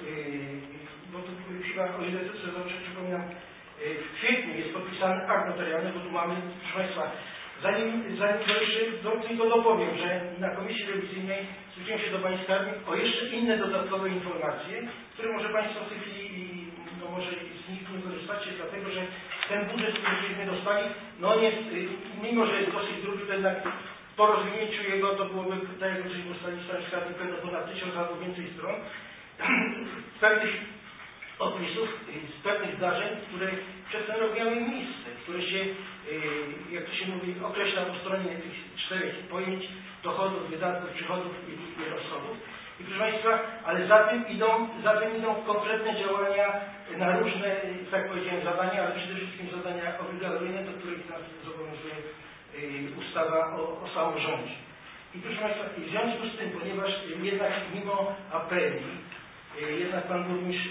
bo tu chyba, o ile to sobie dobrze przypominam, w kwietniu jest podpisany akt notarialny, bo tu mamy, proszę Państwa, zanim jeszcze tylko dopowiem, że na Komisji Rewizyjnej zwróciłem się do Pani Skarbnik o jeszcze inne dodatkowe informacje, które może Państwo w tej chwili, no może z nich nie korzystacie, dlatego że ten budżet, który żeśmy dostali, no jest, mimo że jest dosyć drugi, to jednak po rozwinięciu jego to byłoby, tak jak żeśmy dostali z Pani Skarbnik, pewno ponad 1000 albo więcej stron, pewnych opisów, z pewnych zdarzeń, które przez ten rok miały miejsce, które się, jak to się mówi, określa po stronie tych 4 pojęć dochodów, wydatków, przychodów i rozchodów. I proszę Państwa, ale za tym idą konkretne działania na różne, tak powiedziałem, zadania, ale przede wszystkim zadania obligatoryjne, do których nas zobowiązuje ustawa o samorządzie. I proszę Państwa, w związku z tym, ponieważ jednak mimo apeli, jednak Pan Burmistrz,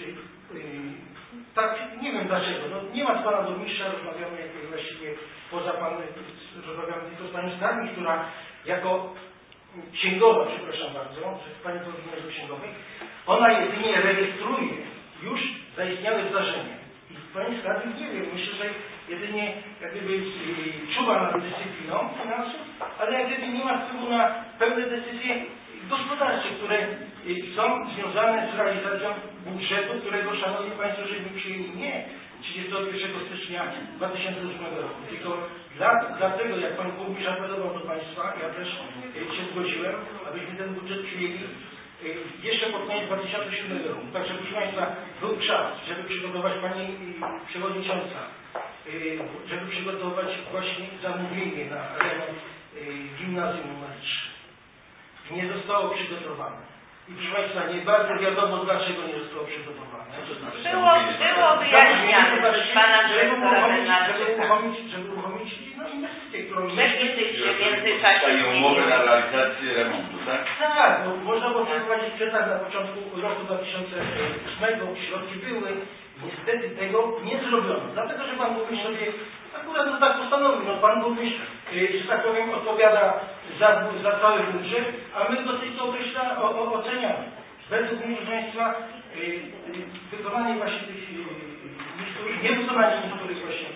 tak, nie wiem dlaczego, no nie ma z Pana Burmistrza, rozmawiamy jakoś właściwie poza Panem, rozmawiamy tylko z Panią Skarbnik, która jako księgowa, przepraszam bardzo, że Pani powinna do księgowej, ona jedynie rejestruje już zaistniałe zdarzenia. I Pani Skarbnik nie wiem, myślę, że jedynie jak gdyby czuwa nad dyscypliną finansów, ale jak gdyby nie ma wpływu na pewne decyzje gospodarcze, które są związane z realizacją budżetu, którego, Szanowni Państwo, żeśmy przyjęli nie 31 stycznia 2008 roku, tylko dlatego, jak Pan Burmistrz apelował do Państwa, ja też się zgodziłem, abyśmy ten budżet przyjęli jeszcze pod koniec 2007 roku. Także, proszę Państwa, był czas, żeby przygotować Pani Przewodnicząca, żeby przygotować właśnie zamówienie na remont gimnazjum nr 3. Nie zostało przygotowane. I proszę Państwa, nie bardzo wiadomo, dlaczego nie zostało przygotowane. Było wyjaśniane. Pana żeby dyrektora uruchomić inwestycję, którą przepisy się w międzyczasie I umowę na realizację remontu, tak? Tak, bo można było przeprowadzić przetarg na początku roku 2008, środki były, niestety tego nie zrobiono, dlatego że Pan Burmistrz sobie akurat tak postanowił, no Pan Burmistrz, że tak powiem, odpowiada za cały budżet, a my dosyć to oceniamy. Według mnie, proszę Państwa, wykonanie właśnie niewykonanie niektórych właśnie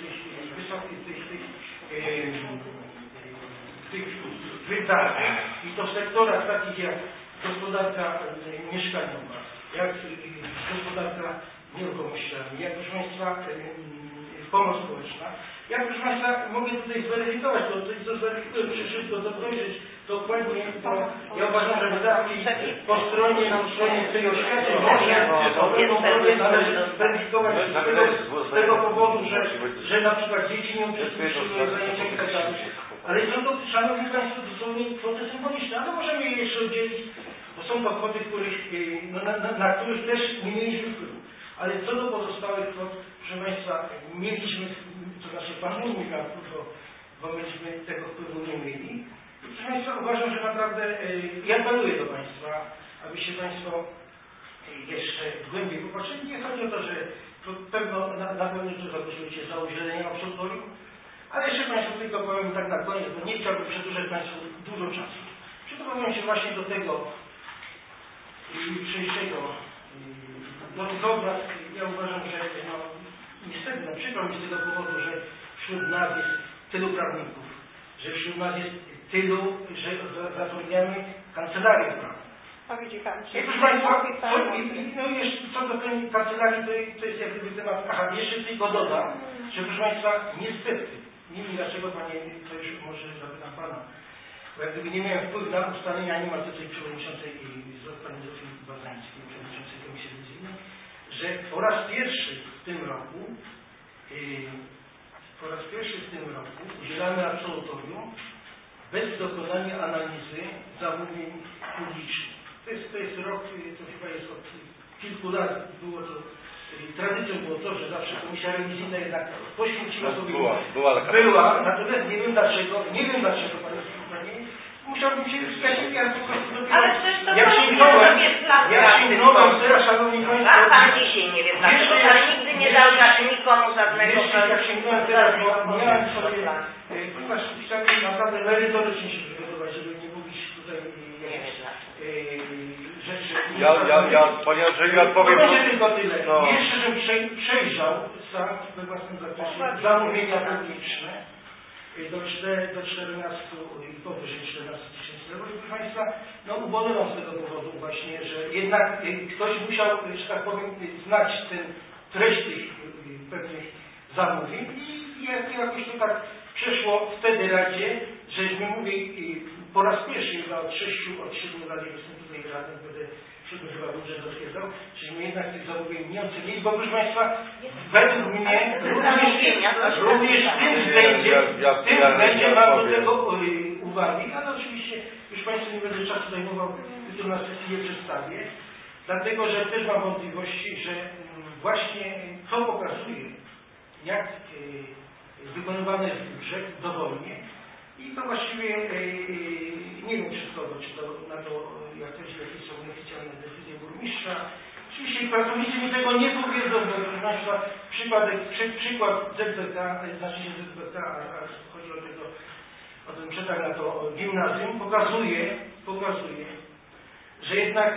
tych wydatków i to w sektorach takich jak gospodarka mieszkaniowa, jak gospodarka nieruchomościami, jak proszę Państwa pomoc społeczna. Ja proszę Państwa mogę tutaj zweryfikować, to zweryfikuję szybko, to dojrzeć dokładnie, to ja uważam, że wydatki po stronie tej oświaty należy zweryfikować z tego powodu, że na przykład dzieci nie uczestniczyły w zajęciach i tak dalej. Ale są to, Szanowni Państwo, dosłownie kwoty symboliczne, ale możemy je jeszcze oddzielić, bo są to kwoty, na których też nie mieliśmy wpływu. Ale co do pozostałych kwot, proszę Państwa, mieliśmy, to znaczy Pan Burmistrz miał wpływ, bo myśmy tego wpływu nie mieli. Proszę Państwa, uważam, że naprawdę, ja apeluję do Państwa, abyście Państwo jeszcze głębiej popatrzyli. Nie chodzi o to, że na pewno to zagłosujecie za udzieleniem absolutorium, ale jeszcze Państwu tylko powiem tak na koniec, bo nie chciałbym przedłużać Państwu dużo czasu. Przygotowując się właśnie do tego jutrzejszego obrazu, ja uważam, że niestety, przykro mi z tego powodu, że wśród nas jest tylu prawników, że wśród nas jest tylu, że zatrudniamy kancelarię prawną. A widzi Pan, proszę Państwa, jeszcze co do tej kancelarii, to jest jak gdyby temat. Aha, jeszcze tylko dodam, że proszę Państwa, niestety, nie wiem dlaczego Panie, to już może zapytam Pana, bo jak gdyby nie miałem wpływu na ustalenia ani tej przewodniczącej Pani Zofii Bazańskiej, przewodniczącej Komisji Rewizyjnej, że po raz pierwszy w tym roku udzielamy absolutorium bez dokonania analizy zamówień publicznych. To jest rok, to chyba jest od kilku lat, było to tradycją było to, że zawsze Komisja Rewizyjna jednak poświęciła sobie... Była, natomiast nie wiem dlaczego, Panie, musiałbym się ja po prostu dopiero... Ale przecież to jak sięgnąłem teraz, Szanowni Państwo... Pan dzisiaj nie wie dlaczego, ale nigdy nie dał nikomu żadnego... Jak sięgnąłem teraz, bo miałem sobie... Ponieważ chciałem naprawdę merytorycznie się przygotować, żeby nie mówić tutaj... rzeczy... Panie Andrzeju, odpowiem... To będzie tylko tyle. Jeszcze, żebym przejrzał sam we własnym zakresie zamówienia publiczne do 14 i powyżej 14 tysięcy euro. Proszę Państwa, ubolewam z tego powodu właśnie, że jednak ktoś musiał, że tak powiem, znać treść tych pewnych zamówień i jakoś to tak przeszło wtedy Radzie, żeśmy mówili po raz pierwszy chyba od 7 lat, jak jestem tutaj radnym, będę chyba budżet otwierdzał, żeśmy jednak tych zamówień nie ocenili, bo proszę Państwa, według mnie również w tym względzie mam do tego uwagi, ale oczywiście już Państwu nie będę czasu zajmował, jutro na sesji je przedstawię, dlatego że też mam wątpliwości, że właśnie to pokazuje, jak wykonywany jest budżet dowolnie i to właściwie nie wiem przez kogo, czy to na to jakieś są nieoficjalne decyzje burmistrza. Oczywiście pracownicy mi tego nie powiedzą, bo proszę Państwa, przykład ZBK, znaczy nie ZBK, a chodzi o ten przetarg na to gimnazjum, pokazuje, że jednak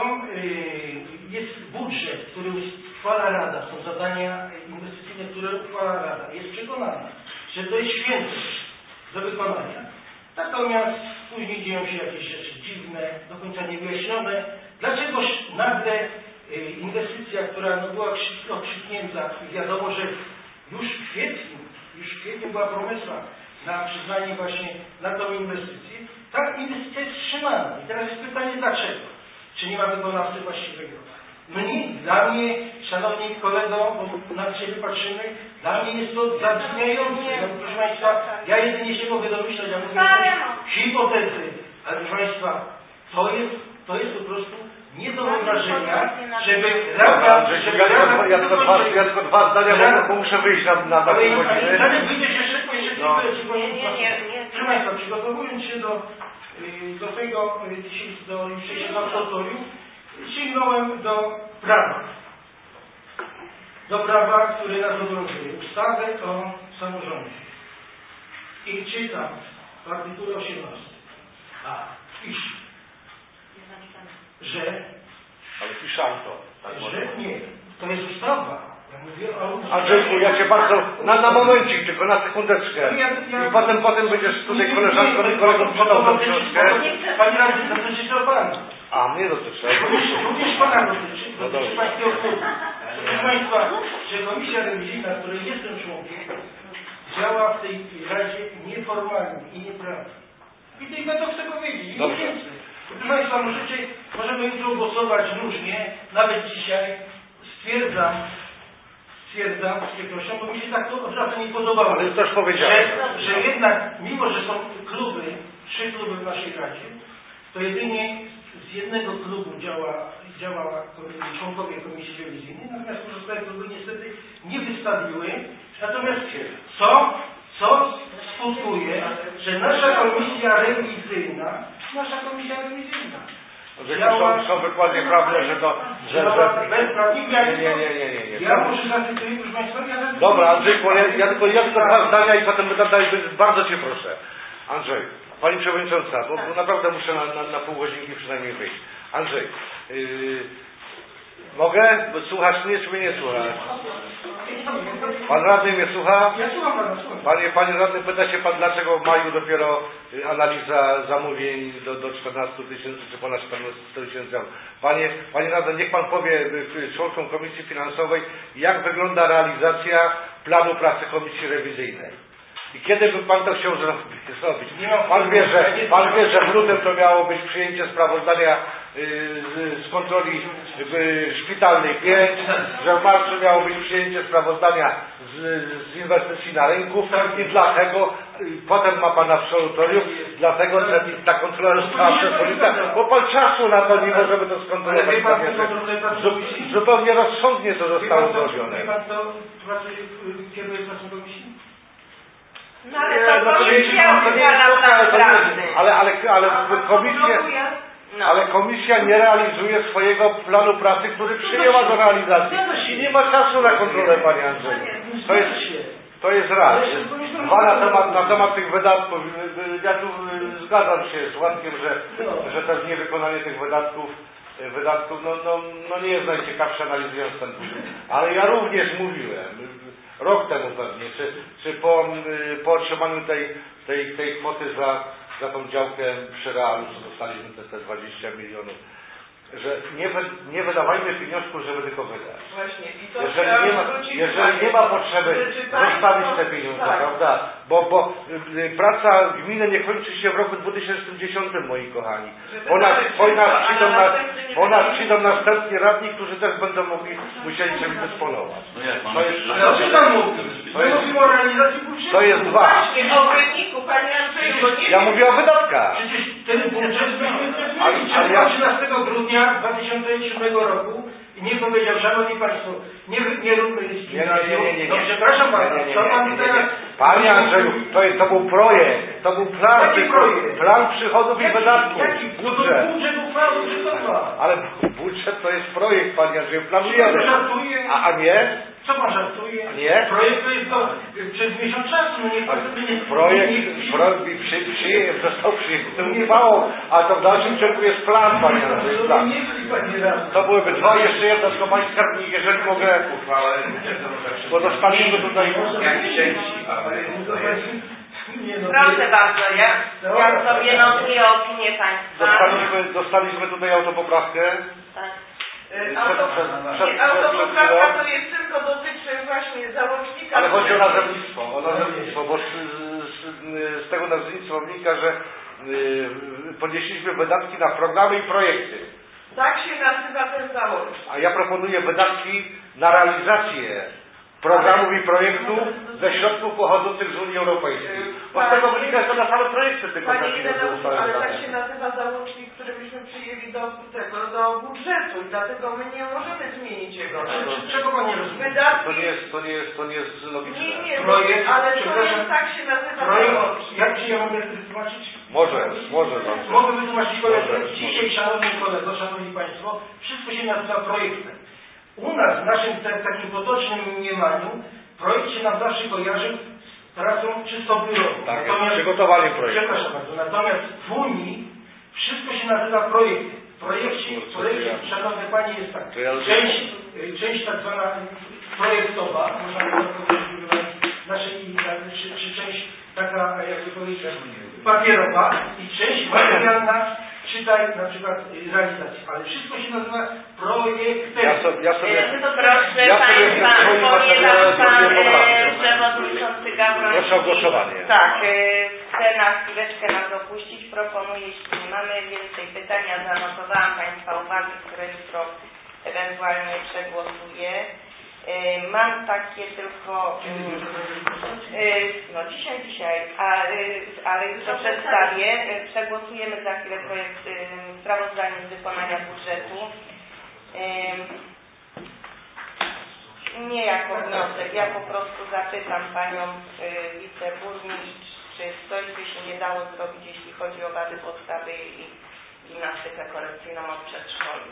jest budżet, który uchwala Rada, są zadania inwestycyjne, które uchwala Rada. Jest przekonana, że to jest świętość do wykonania. Natomiast później dzieją się jakieś rzeczy dziwne, do końca niewyjaśnione. Dlaczegoż nagle inwestycja, która była okrzyknięta i wiadomo, że już w kwietniu była promesa na przyznanie właśnie na tą inwestycję, ta inwestycja jest wstrzymana. I teraz jest pytanie dlaczego? Czy nie ma wykonawcy właściwego? Dla mnie, szanowni kolego, bo na siebie patrzymy, dla mnie jest to zabrzmiające. Proszę Państwa, ja jedynie się mogę domyślać, ja mówię hipotezy, ale proszę Państwa, to jest po prostu nie do wyobrażenia, żeby ja tylko dwa zdania, bo muszę wyjść na pół godziny. Zanim wyjdziesz jeszcze Nie. Proszę Państwa, przygotowując się do tego do dzisiejszego absolutorium, sięgnąłem do prawa. Do prawa, które nas obowiązuje. Ustawę o samorządzie. I czytam w artykule 18. Pisze, że... Ale piszam to. Tak że nie. To jest ustawa. Ja mówię o... Andrzejku, ja Cię bardzo... Na momencik, tylko na sekundeczkę. I potem będziesz tutaj koleżanką i kolegą czytał tą książkę. Pani radny, dotyczy to Pana. A, mnie dotyczy. Również Pana dotyczy. No Dotyczy Pańskiego klubu. Proszę Państwa, że Komisja Rewizyjna, której jestem członkiem, działa w tej Radzie nieformalnie i nieprawnie. I tylko to chcę powiedzieć. I dobrze. więcej. Proszę Państwa, możemy jutro głosować różnie, nawet dzisiaj. Stwierdzam z przykrością, bo mi się tak to od razu nie podobało. Ale też powiedziałem. Że jednak, mimo że są kluby, 3 kluby w naszej Radzie, to jedynie z jednego klubu działała członkowie Komisji Rewizyjnej, natomiast pozostałe kluby niestety nie wystawiły. Natomiast co skutkuje, że nasza Komisja Rewizyjna Są wykładnie prawne, że to... Nie. Ja muszę zacytuję, proszę Państwa, Dobra, Andrzejku, ale ja tylko dwa zdania i potem będę dalej, bardzo Cię proszę. Andrzej, Pani Przewodnicząca, bo naprawdę muszę na pół godzinki przynajmniej wyjść. Andrzej, mogę? Bo słuchasz mnie, czy mnie nie słuchasz? Pan radny mnie słucha? Ja słucham Pana, słucham. Panie radny, pyta się Pan, dlaczego w maju dopiero analiza zamówień do 14 tysięcy, czy ponad 14 tysięcy. Panie radny, niech Pan powie członkom Komisji Finansowej, jak wygląda realizacja planu pracy Komisji Rewizyjnej. I kiedy by Pan to chciał zrobić? Pan wie, że w lutym to miało być przyjęcie sprawozdania z kontroli szpitalnej 5, że w marcu miało być przyjęcie sprawozdania z inwestycji na rynku i dlatego potem ma Pan absolutorium, dlatego że ta kontrola została przesunięta, bo Pan czasu na to nie może, żeby to skontrolować. Zupełnie rozsądnie to zostało zrobione. Wie Pan, kto kieruje pracą komisji? No ale to komisja ustala plan pracy. Ale komisja nie realizuje swojego planu pracy, który przyjęła do realizacji. I nie ma czasu na kontrolę, Panie Andrzeju. To jest raz. Dwa, na temat tych wydatków. Ja tu zgadzam się z Władkiem, że to niewykonanie tych wydatków nie jest najciekawsze, analizując ten budżet. Ale ja również mówiłem, rok temu pewnie, czy po otrzymaniu tej kwoty za tą działkę przy realu, co dostaliśmy te 20 milionów, że nie wydawajmy pieniążków, żeby tylko wydać. Właśnie. I to jeżeli nie ma potrzeby zostawić te pieniądze, prawda? Bo praca gminy nie kończy się w roku 2010, moi kochani. Po nas przyjdą następni radni, którzy też będą musieli czymś dysponować. To jest dwa. Właśnie, o wyniku, Panie Andrzeju, bo nie ja mówię o wydatkach. Przecież ten budżet ale 13 grudnia 2007 roku i nie powiedział, szanowni Państwo, nie róbmy nic. Nie. No przepraszam Pana, co Pan teraz... Panie Andrzeju, to był projekt, to był plan. Jaki projekt? Plan przychodów i wydatków. Budżet uchwała budżetowa. Ale budżet to jest projekt, Panie Andrzeju, planujemy. A nie? Co Pan żartuje? Nie? Projekt to jest to przez miesiąc czasu. Projekt został przyjęty uchwałą, a to w dalszym ciągu jest plan, Panie Andrzeju. To byłyby dwa, jeszcze jedno, tylko Panie Skarbnik, jeżeli mogę, bo dostaliśmy tutaj... Proszę bardzo, ja sobie notuję opinię Państwa. Dostaliśmy tutaj autopoprawkę. Tak. Autopoprawka to jest tylko dotyczy właśnie załącznika. Ale chodzi o nazewnictwo, bo z tego nazewnictwa wynika, że podnieśliśmy wydatki na programy i projekty. Tak się nazywa ten załącznik. A ja proponuję wydatki na realizację programów i projektów ze środków pochodzących z Unii Europejskiej. Bo z tego wynika, że to na same projekty tylko Panie pieniądze Ireneuszu, zostały ale tak wydane. się nazywa załącznik, który myśmy przyjęli do budżetu i dlatego my nie możemy zmienić jego. Czego pan nie rozumie? Wydatki... To nie jest logiczne. Nie, Projekt, ale to przepraszam, jest, tak się nazywa Projekt, załącznik. ja mogę wytłumaczyć? Może. Mogę wytłumaczyć koledze. Dzisiaj, szanowni kolego, szanowni państwo, wszystko się nazywa projektem. U nas, w naszym takim potocznym mniemaniu, projekt się nam zawsze kojarzył z pracą czysto biurową. Tak, przygotowaniem projektu. Przepraszam bardzo. Natomiast w Unii wszystko się nazywa projektem. Projekt, szanowne panie, jest tak. Część tak zwana projektowa, można powiedzieć, naszej, czy część taka, jakby powiedzieć, papierowa i część materialna, czytaj na przykład realizacja. Ale wszystko się nazywa projektem. Proszę Państwa, ponieważ Pan Przewodniczący Gawron proszę o głosowanie. Tak, chce na chwileczkę nas opuścić. Proponuję, jeśli nie mamy więcej pytań, ja zanotowałam Państwa uwagi, które jutro ewentualnie przegłosuję. Mam takie tylko, dzisiaj, ale jutro przedstawię. Przegłosujemy za chwilę projekt sprawozdania z wykonania budżetu. Nie jako wniosek, ja po prostu zapytam Panią wiceburmistrz, czy coś by się nie dało zrobić, jeśli chodzi o wady podstawy i gimnastykę korekcyjną od przedszkoli.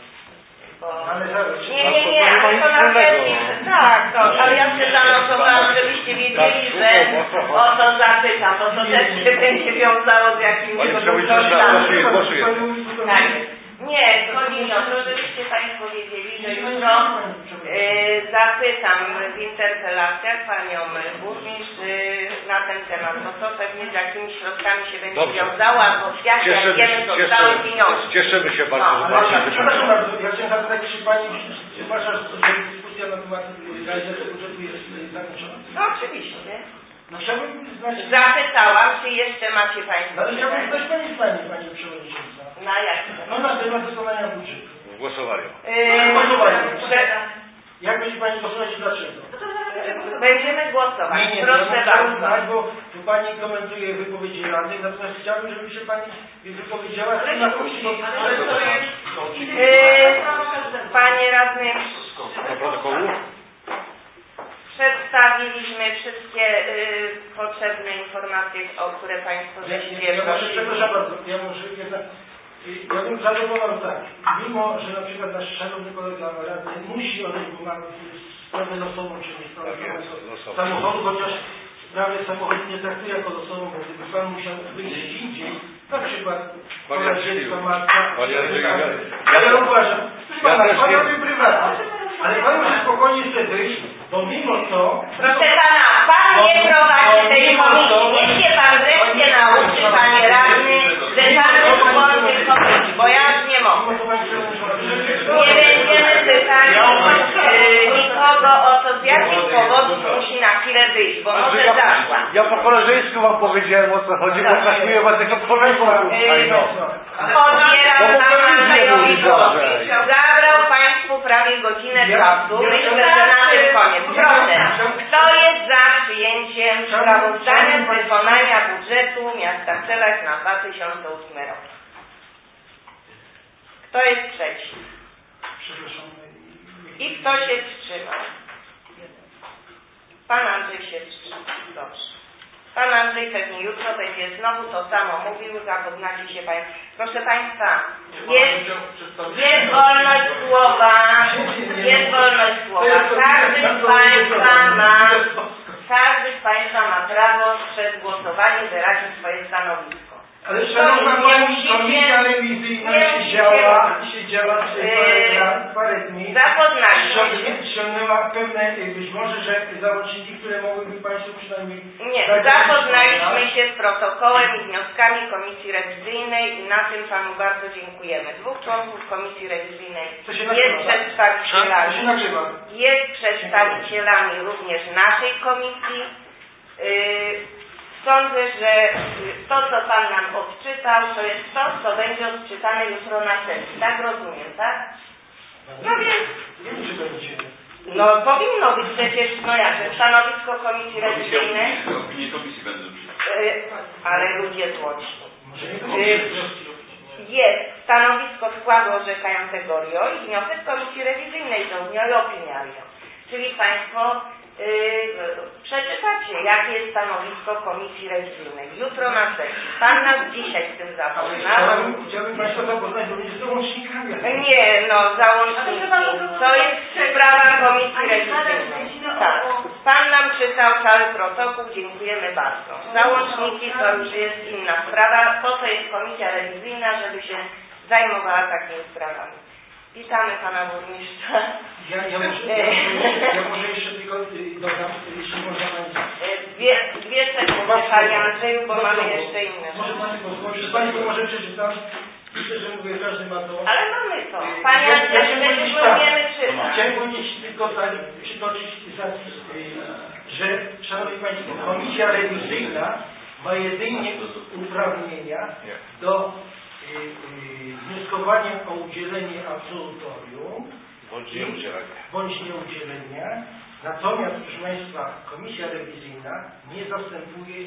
Nie, ale to na sesji, tak, ale ja się zanotowałam, żebyście wiedzieli, że o to zapytam, bo to też się będzie wiązało z jakimiś kosztami. Tak. Nie, chodzi o to, żebyście Państwo wiedzieli, że jutro zapytam w interpelacjach Panią burmistrz na ten temat, bo to pewnie z jakimiś środkami się będzie wiązało, albo jak wiemy, zostały pieniądze. Cieszymy się bardzo, że Pani przepraszam bardzo, ja chciałem zapytać, czy Pani uważa, że dyskusja na temat realizacji budżetu jest zakończona? No oczywiście. No chciałbym znać... Zapytałam, czy jeszcze macie Państwo. Ale chciałbym znać Pani zdanie, Pani Przewodnicząca. Na jak? No na temat wykonania budżetu. w głosowaniu. Jak będzie Pani głosować i dlaczego? Będziemy głosować. Nie, Proszę bardzo. bo Pani komentuje wypowiedzi Rady, natomiast chciałbym, żeby się Pani wypowiedziała na komisji. Panie Radny, Do protokołu? przedstawiliśmy wszystkie potrzebne informacje, o które Państwo żeście prosili. Przepraszam bardzo, ja bym zaproponował tak, mimo, że na przykład nasz szanowny kolega radny musi odejść, bo ma sprawę losową, czyli sprawę samochodu, chociaż sprawę samochodu nie traktuje jako losową, bo gdyby Pan musiał wyjść gdzieś indziej, na przykład koleżeństwa, matka, ja uważam, Pan robi prywatnie, ale Pan może spokojnie sobie wyjść, bo mimo to... Proszę Pana, Pan nie prowadzi tej komisji. Niech się Pan wreszcie nauczy, Panie Radny, że Pan wytworzy tej komisji, bo ja już nie mogę. Nie będziemy pytać nikogo o to, z jakich powodów musi na chwilę wyjść, bo może zaszła. Ja po koleżeńsku Wam powiedziałem, o co chodzi, bo traktuję Was jako kolegą. Odbieram Pana Andrzejowi głos. Zabrał Państwu prawie godzinę czasu. Myślę, że na tym koniec. Proszę, kto jest za przyjęciem sprawozdania z wykonania budżetu miasta Strzelec na 2008 rok? Kto jest przeciw? I kto się wstrzymał? Pan Andrzej się wstrzymał. Dobrze. Pan Andrzej pewnie jutro będzie znowu to samo mówił, zapoznacie się Państwo. Proszę Państwa, jest wolność słowa, jest wolność słowa. Każdy z Państwa ma prawo przed głosowaniem wyrazić swoje stanowisko. Ale szanowna Pani, komisja rewizyjna siedziała parę dni. Zapoznajmy się. Ściągnęła pewne, być może, że załączniki, które mogłyby Państwu przynajmniej... Nie, zapoznaliśmy się z protokołem i wnioskami komisji rewizyjnej i na tym Panu bardzo dziękujemy. 2 członków komisji rewizyjnej jest przedstawicielami również naszej komisji. Sądzę, że to, co Pan nam odczytał, to jest to, co będzie odczytane jutro na sesji. Tak rozumiem, tak? No więc... Wiem, czy będzie. No powinno być przecież, no jak, stanowisko komisji rewizyjnej, Opinie komisji będą ale ludzie złoczni. Jest stanowisko składu orzekającego RIO i wniosek komisji rewizyjnej do RIO i opinia RIO. Czyli Państwo przeczytacie, jakie jest stanowisko komisji rewizyjnej. Jutro na sesji. Pan nas dzisiaj z tym zapomniał. Chciałbym Państwa zapoznać również z załącznikami. Nie, no załączniki. To jest sprawa komisji rewizyjnej. Tak. Pan nam czytał cały protokół, dziękujemy bardzo. Załączniki to już jest inna sprawa. Po to jest komisja rewizyjna, żeby się zajmowała takimi sprawami. Witamy Pana Burmistrza. Ja może jeszcze tylko dodam, jeśli można Pani... Dwie sekundy, Panie Andrzeju, bo mamy jeszcze inne. Może Pani pozwolić, Państwo może przeczytać. Myślę, że mówię, każdy ma to. Ale mamy to. Panie Andrzeju, przecież my umiemy czytać. Chciałem powiedzieć tylko tak, przytoczyć zapis, że, Szanowni Państwo, komisja rewizyjna ma jedynie uprawnienia do wnioskowania o udzielenie absolutorium bądź nieudzielenia. Natomiast, proszę Państwa, komisja rewizyjna nie zastępuje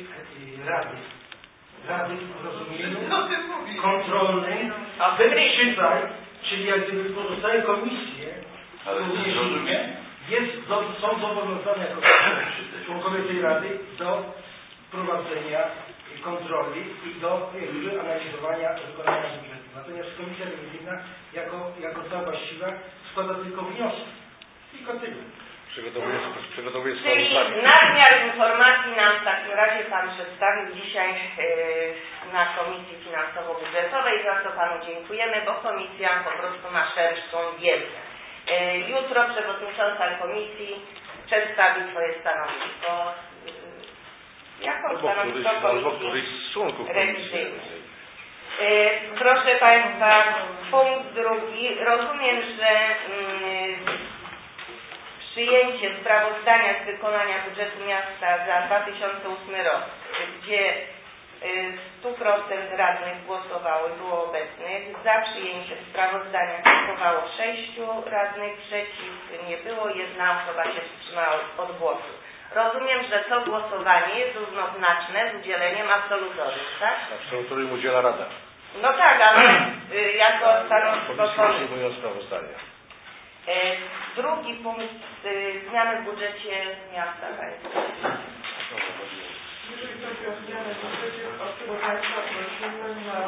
rady w rozumieniu kontrolnej, czytaj, czyli jak gdyby pozostałe komisje również są zobowiązane jako członkowie tej rady do prowadzenia kontroli i do analizowania wykonania budżetu. Natomiast komisja rewizyjna jako ta właściwa składa tylko wnioski. Tylko tyle. Przygotowuję Czyli nadmiar informacji nam w takim razie Pan przedstawił dzisiaj na Komisji Finansowo-Budżetowej, za co Panu dziękujemy, bo Komisja po prostu ma szerszą wiedzę. Jutro Przewodnicząca Komisji przedstawi swoje stanowisko. Jaką stanowisko Komisji Rewizyjnej? Proszę Państwa, punkt drugi. Rozumiem, że przyjęcie sprawozdania z wykonania budżetu miasta za 2008 rok, gdzie 100% radnych głosowało i było obecnych. Za przyjęcie sprawozdania głosowało 6 radnych, przeciw nie było, 1 osoba się wstrzymała od głosu. Rozumiem, że to głosowanie jest równoznaczne z udzieleniem absolutorium, tak? Absolutorium udziela Rada. No tak, ale jako stanowisko przyjmują sprawozdania. Drugi punkt, zmiany w budżecie miasta. Jeżeli chodzi o zmianę w budżecie, od tego Państwa prosimy na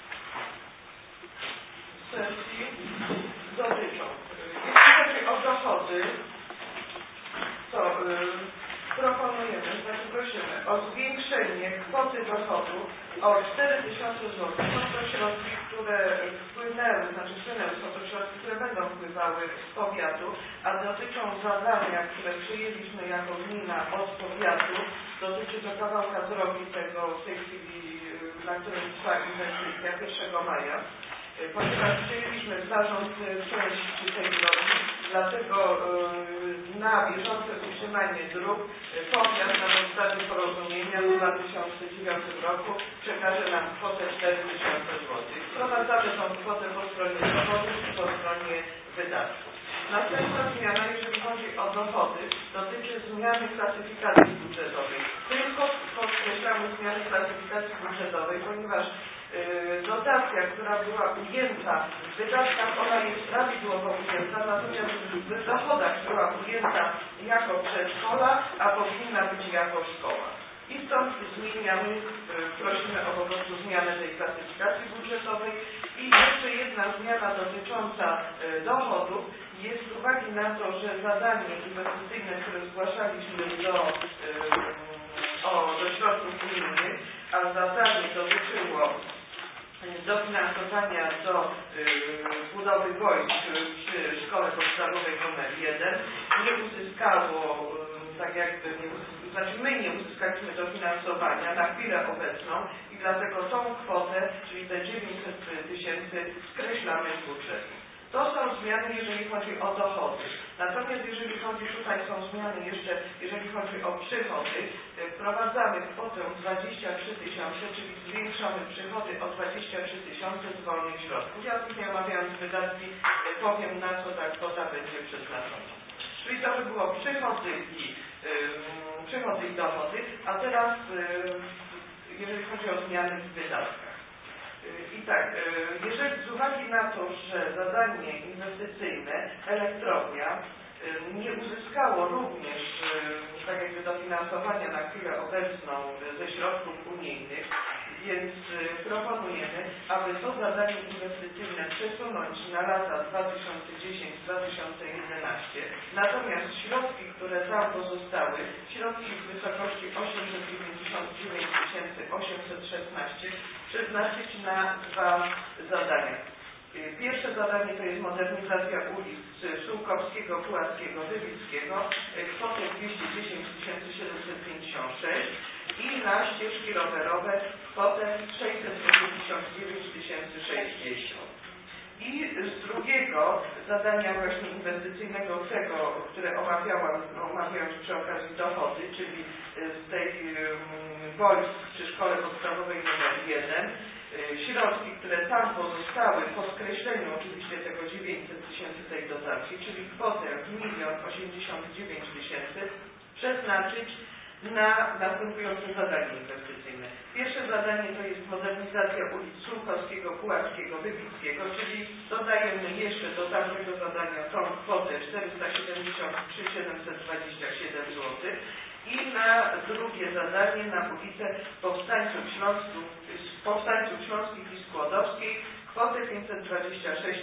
sesji dotyczą. Jeśli chodzi o dochody, to proponujemy, prosimy o zwiększenie kwoty dochodu o 4 000 zł. Są to środki, które wpłynęły, są to środki, które będą wpływały z powiatu, a dotyczą zadania, które przyjęliśmy jako gmina od powiatu. Dotyczy to kawałka drogi tego w tej chwili, na którym trwa inwestycja 1 maja. Ponieważ przyjęliśmy zarząd część tej drogi, dlatego na bieżące utrzymanie dróg powiat na podstawie porozumienia w 2009 roku przekaże nam kwotę 4 000 zł. Wprowadzamy tą kwotę po stronie dochodów i po stronie wydatków. Następna zmiana, jeżeli chodzi o dochody, dotyczy zmiany klasyfikacji budżetowej. Tylko podkreślamy zmiany klasyfikacji budżetowej, ponieważ dotacja, która była ujęta w wydatkach, ona jest prawidłowo ujęta, natomiast w dochodach była ujęta jako przedszkola, a powinna być jako szkoła. I stąd zmieniamy, prosimy o po prostu zmianę tej klasyfikacji budżetowej. I jeszcze jedna zmiana dotycząca dochodów jest z uwagi na to, że zadanie inwestycyjne, które zgłaszaliśmy do środków unijnych, a zadanie dotyczyło dofinansowania do budowy wojsk przy szkole podstawowej nr 1 nie uzyskało, my nie uzyskaliśmy dofinansowania na chwilę obecną i dlatego tą kwotę, czyli te 900 000 skreślamy z budżetu. To są zmiany, jeżeli chodzi o dochody. Natomiast jeżeli chodzi, tutaj są zmiany jeszcze, jeżeli chodzi o przychody, wprowadzamy kwotę 23 000, czyli zwiększamy przychody o 23 000 z wolnych środków. Ja później omawiając wydatki powiem, na co ta kwota będzie przeznaczona. Czyli to by było przychody i dochody, a teraz jeżeli chodzi o zmiany w wydatkach. I tak, jeżeli z uwagi na to, że zadanie inwestycyjne elektrownia nie uzyskało również tak jakby dofinansowania na chwilę obecną ze środków unijnych, więc proponujemy, aby to zadanie inwestycyjne przesunąć na lata 2010-2011. Natomiast środki, które tam pozostały, środki w wysokości 899 816 przeznaczyć na dwa zadania. Pierwsze zadanie to jest modernizacja ulic Sułkowskiego, Puławskiego, Wywickiego, kwotę 210 756 i na ścieżki rowerowe kwotę 689 060. I z drugiego zadania właśnie inwestycyjnego, tego, które omawiałam przy okazji dochody, czyli z tej wojsk przy szkole podstawowej nr 1, środki, które tam pozostały po skreśleniu oczywiście tego 900 000 tej dotacji, czyli kwotę 1 089 000 przeznaczyć na następujące zadanie inwestycyjne. Pierwsze zadanie to jest modernizacja ulic Sułkowskiego, Puławskiego, Wywickiego, czyli dodajemy jeszcze do tamtego zadania tą kwotę 473 727 zł i na drugie zadanie na ulicę Powstańców Śląskich i Skłodowskiej kwotę 526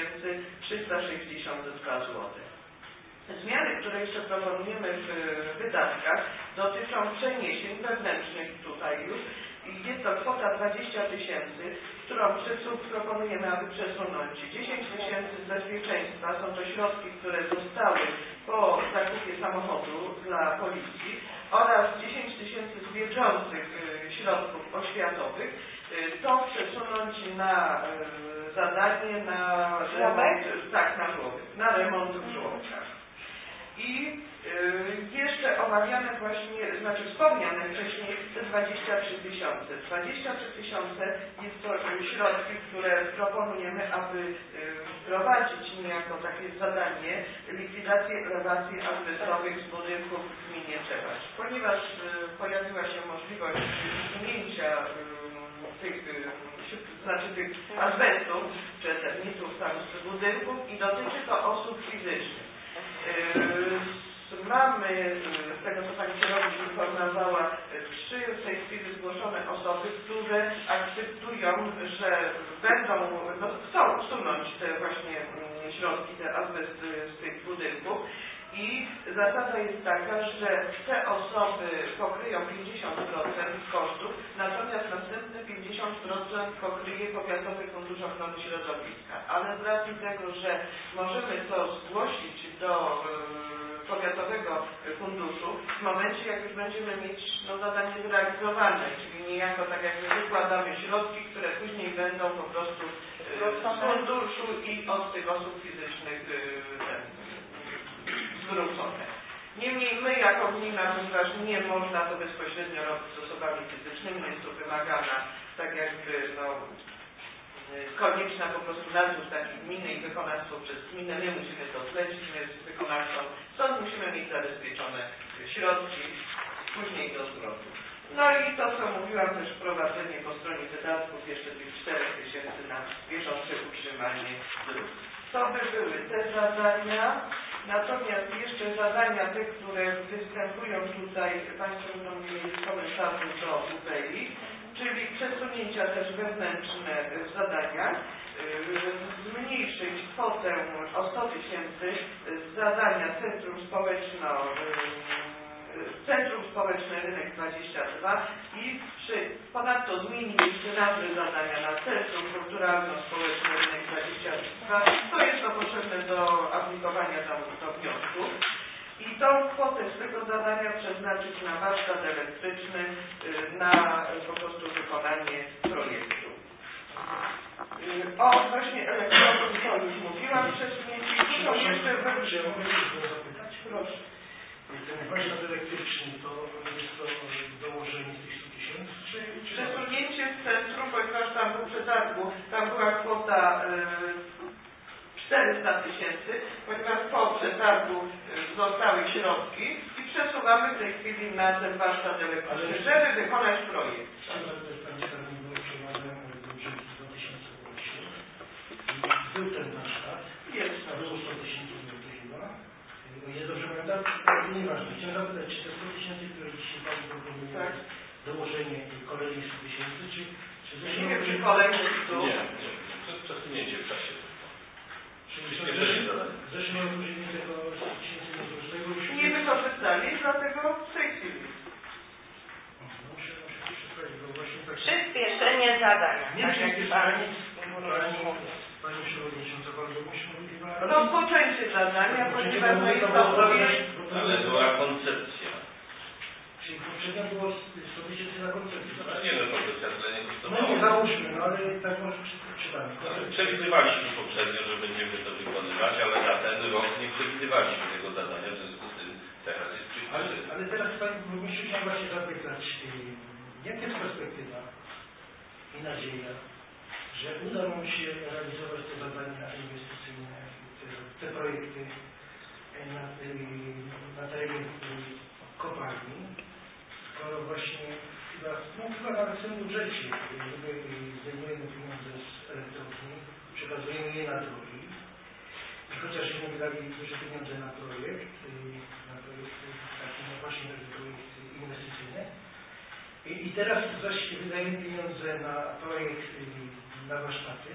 362 zł. Zmiany, które jeszcze proponujemy w wydatkach, dotyczą przeniesień wewnętrznych tutaj już. Jest to kwota 20 000, którą proponujemy, aby przesunąć. 10 000 z bezpieczeństwa, są to środki, które zostały po zakupie samochodu dla policji, oraz 10 000 z bieżących środków oświatowych, to przesunąć na zadanie na remont, na remont w żłobkach. I jeszcze omawiane właśnie, wspomniane wcześniej te 23 000. 23 000 jest to środki, które proponujemy, aby wprowadzić niejako takie zadanie likwidację elewacji azbestowych z budynków w gminie Trzebacz. Ponieważ pojawiła się możliwość usunięcia tych azbestów, czy etermitów tam z budynków i dotyczy to osób fizycznych. Mamy, z tego co Pani Kierownik informowała, 3 w tej chwili zgłoszone osoby, które akceptują, że chcą usunąć te właśnie środki, te azbesty z tych budynków. I zasada jest taka, że te osoby pokryją 50% kosztów, natomiast następne 50% pokryje Powiatowy Fundusz Ochrony Środowiska. Ale z racji tego, że możemy to zgłosić do Powiatowego Funduszu w momencie, jak już będziemy mieć zadanie zrealizowane, czyli niejako tak jakby wykładamy środki, które później będą po prostu z funduszu i od tych osób fizycznych zwrócone. Niemniej my jako gmina, ponieważ nie można to bezpośrednio robić z osobami fizycznymi, jest tu wymagana tak jakby konieczna po prostu nadzór taki gminy i wykonawstwo przez gminę. My musimy to zlecić z wykonawcą. Stąd musimy mieć zabezpieczone środki później do zwrotu. No i to, co mówiłam, też wprowadzenie po stronie wydatków jeszcze tych 4 000 na bieżące utrzymanie dróg. To by były te zadania. Natomiast jeszcze zadania te, które występują tutaj, Państwo będą mieli komentarze do UBI, czyli przesunięcia też wewnętrzne w zadaniach, zmniejszyć kwotę o 100 000 z zadania Centrum Społeczne Rynek 22 i ponadto zmienić jeszcze nazwy zadania na Centrum Kulturalno-Społeczne Rynek 22. To jest to potrzebne do aplikowania tam do wniosku. I tą kwotę z tego zadania przeznaczyć na warsztat elektryczny, na po prostu wykonanie projektu. O właśnie elektrowni to już mówiłam, przesunięcie. Tu są jeszcze zapytać? Proszę. Ten warsztat elektryczny to jest to dołożenie tych 100 000? Przesunięcie w centrum, ponieważ tam był przetargu, tam była kwota 400 000, ponieważ po przetargu środki i przesuwamy w tej chwili na ten warsztat elektryczny, żeby wykonać projekt. Był ten warsztat, Jest. a było 100 tysięcy złotych chyba. Jest dobrze pamiętam, to nieważne. Chciałem zapytać, czy te 100 tysięcy, które dzisiaj Pani proponuje, Tak. dołożenie kolejnych 100 tysięcy, czy Nie wiem, czy kolejny tu. Nie, przesunięcie w czasie. Czyli Przyspieszenie zadania. w zeszłym roku użyli tego 100 tysięcy niewykorzystanego już Nie wykorzystali, dlatego w tej chwili. muszę przesłuchać, bo właśnie tak... Przyspieszenie zadania. Nie Tak wiem, jak czy Pani Przewodnicząca, Pan Burmistrz mówi chyba... Rozpoczęcie zadania, ponieważ no jest to projekt. Ale była koncepcja. Czyli poprzednio było 100 tysięcy na koncepcję. No nie wiem, koncepcja tyle nie No kosztowała. nie, załóżmy, no ale tak może czytamy. Przewidywaliśmy poprzednio, że będziemy to wykonywać, ale na ten rok nie przewidywaliśmy tego zadania, w związku z tym teraz jest przyspieszenie. Ale teraz Pani Burmistrzu chciałem właśnie zapytać, jaka jest perspektywa i nadzieja, że uda nam się realizować te zadania inwestycyjne, te projekty na terenie kopalni, skoro właśnie chyba nawet w tym budżecie zdejmujemy pieniądze z elektrowni, przekazujemy je na drogi i chociaż nie wydali duże pieniądze na projekt taki właśnie projekt inwestycyjny i teraz zaś wydajemy pieniądze na projekt na warsztaty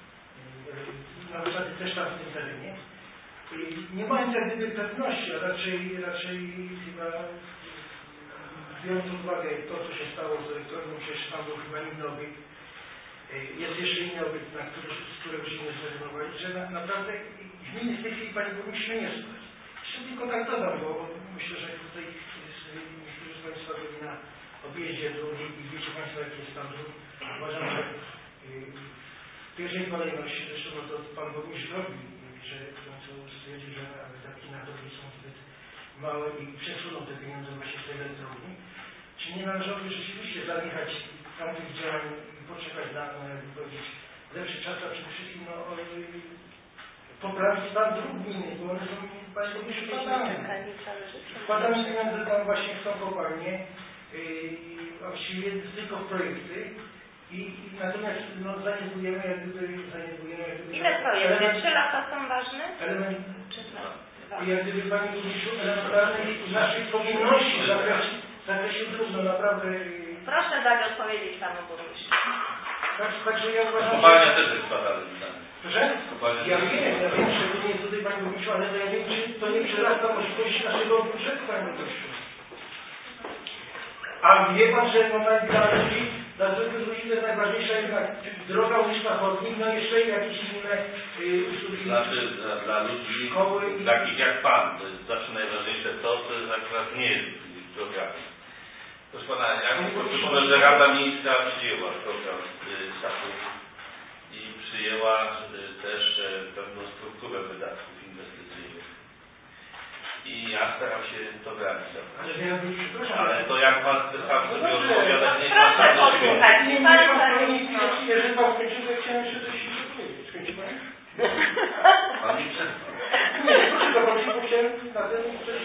też tam w tym terenie. Nie mając jak gdyby pewności, a raczej chyba biorąc pod uwagę to, co się stało z elektrownią, przecież tam był chyba inny obiekt, jest jeszcze inny obiekt, z którego się nie zrezygnowali, że naprawdę gminy w tej chwili Pani Burmistrz nie słuchać. Jeszcze tylko tak dodam, bo myślę, że tutaj niektórzy z Państwa byli na objeździe drogi i wiecie Państwo, jaki jest stan dróg. Uważam, że w pierwszej kolejności, zresztą to Pan Burmistrz robi, że w końcu stwierdził, że wydatki na drogi są zbyt małe i przesuną te pieniądze właśnie z tej elektrowni. Czy nie należałoby rzeczywiście zaniechać tamtych działań i poczekać na, jakby powiedzieć, lepszy czas, a przede wszystkim poprawić stan dróg gminy, bo one są Państwo nie wkładane. Wkładamy pieniądze tam właśnie w tą kopalnię, a właściwie tylko w projekty. Natomiast zaniedbujemy jak gdyby... Ile projekty? 3 lata są ważne? Element, 3 lata. jak gdyby Pani Burmistrzu elementarnej naszej powinności w zakresie dróg, naprawdę... Proszę dać odpowiedzieć Panu Burmistrzowi. Także ja uważam... Kopalnia też jest badana. Proszę? Ja wiem, że to nie jest tutaj Pani Burmistrzu, ale ja wiem, czy to nie przerasta możliwości naszego budżetu, Panie Burmistrzu. A wie Pan, że dla ludzi, dla zwykłych ludzi to jest najważniejsza jednak droga uliczna chodnik, no jeszcze jakieś inne usługi. Znaczy dla ludzi szkoły takich jak Pan, to jest zawsze najważniejsze to akurat nie jest program. Proszę Pana, ja przypomnę, że Rada Miejska przyjęła program SAP-ów i przyjęła też pewną strukturę wydatków inwestycyjnych. I ja staram się to realizować. Ale to jak Pan sam sobie odpowiada, nie jest Proszę Pan posłuchać. Jeżeli Pan skończył, to chciałem jeszcze coś powiedzieć. Skończy Pan? Pan mi przestał. Nie, proszę dochodzić, bo chciałem na ten coś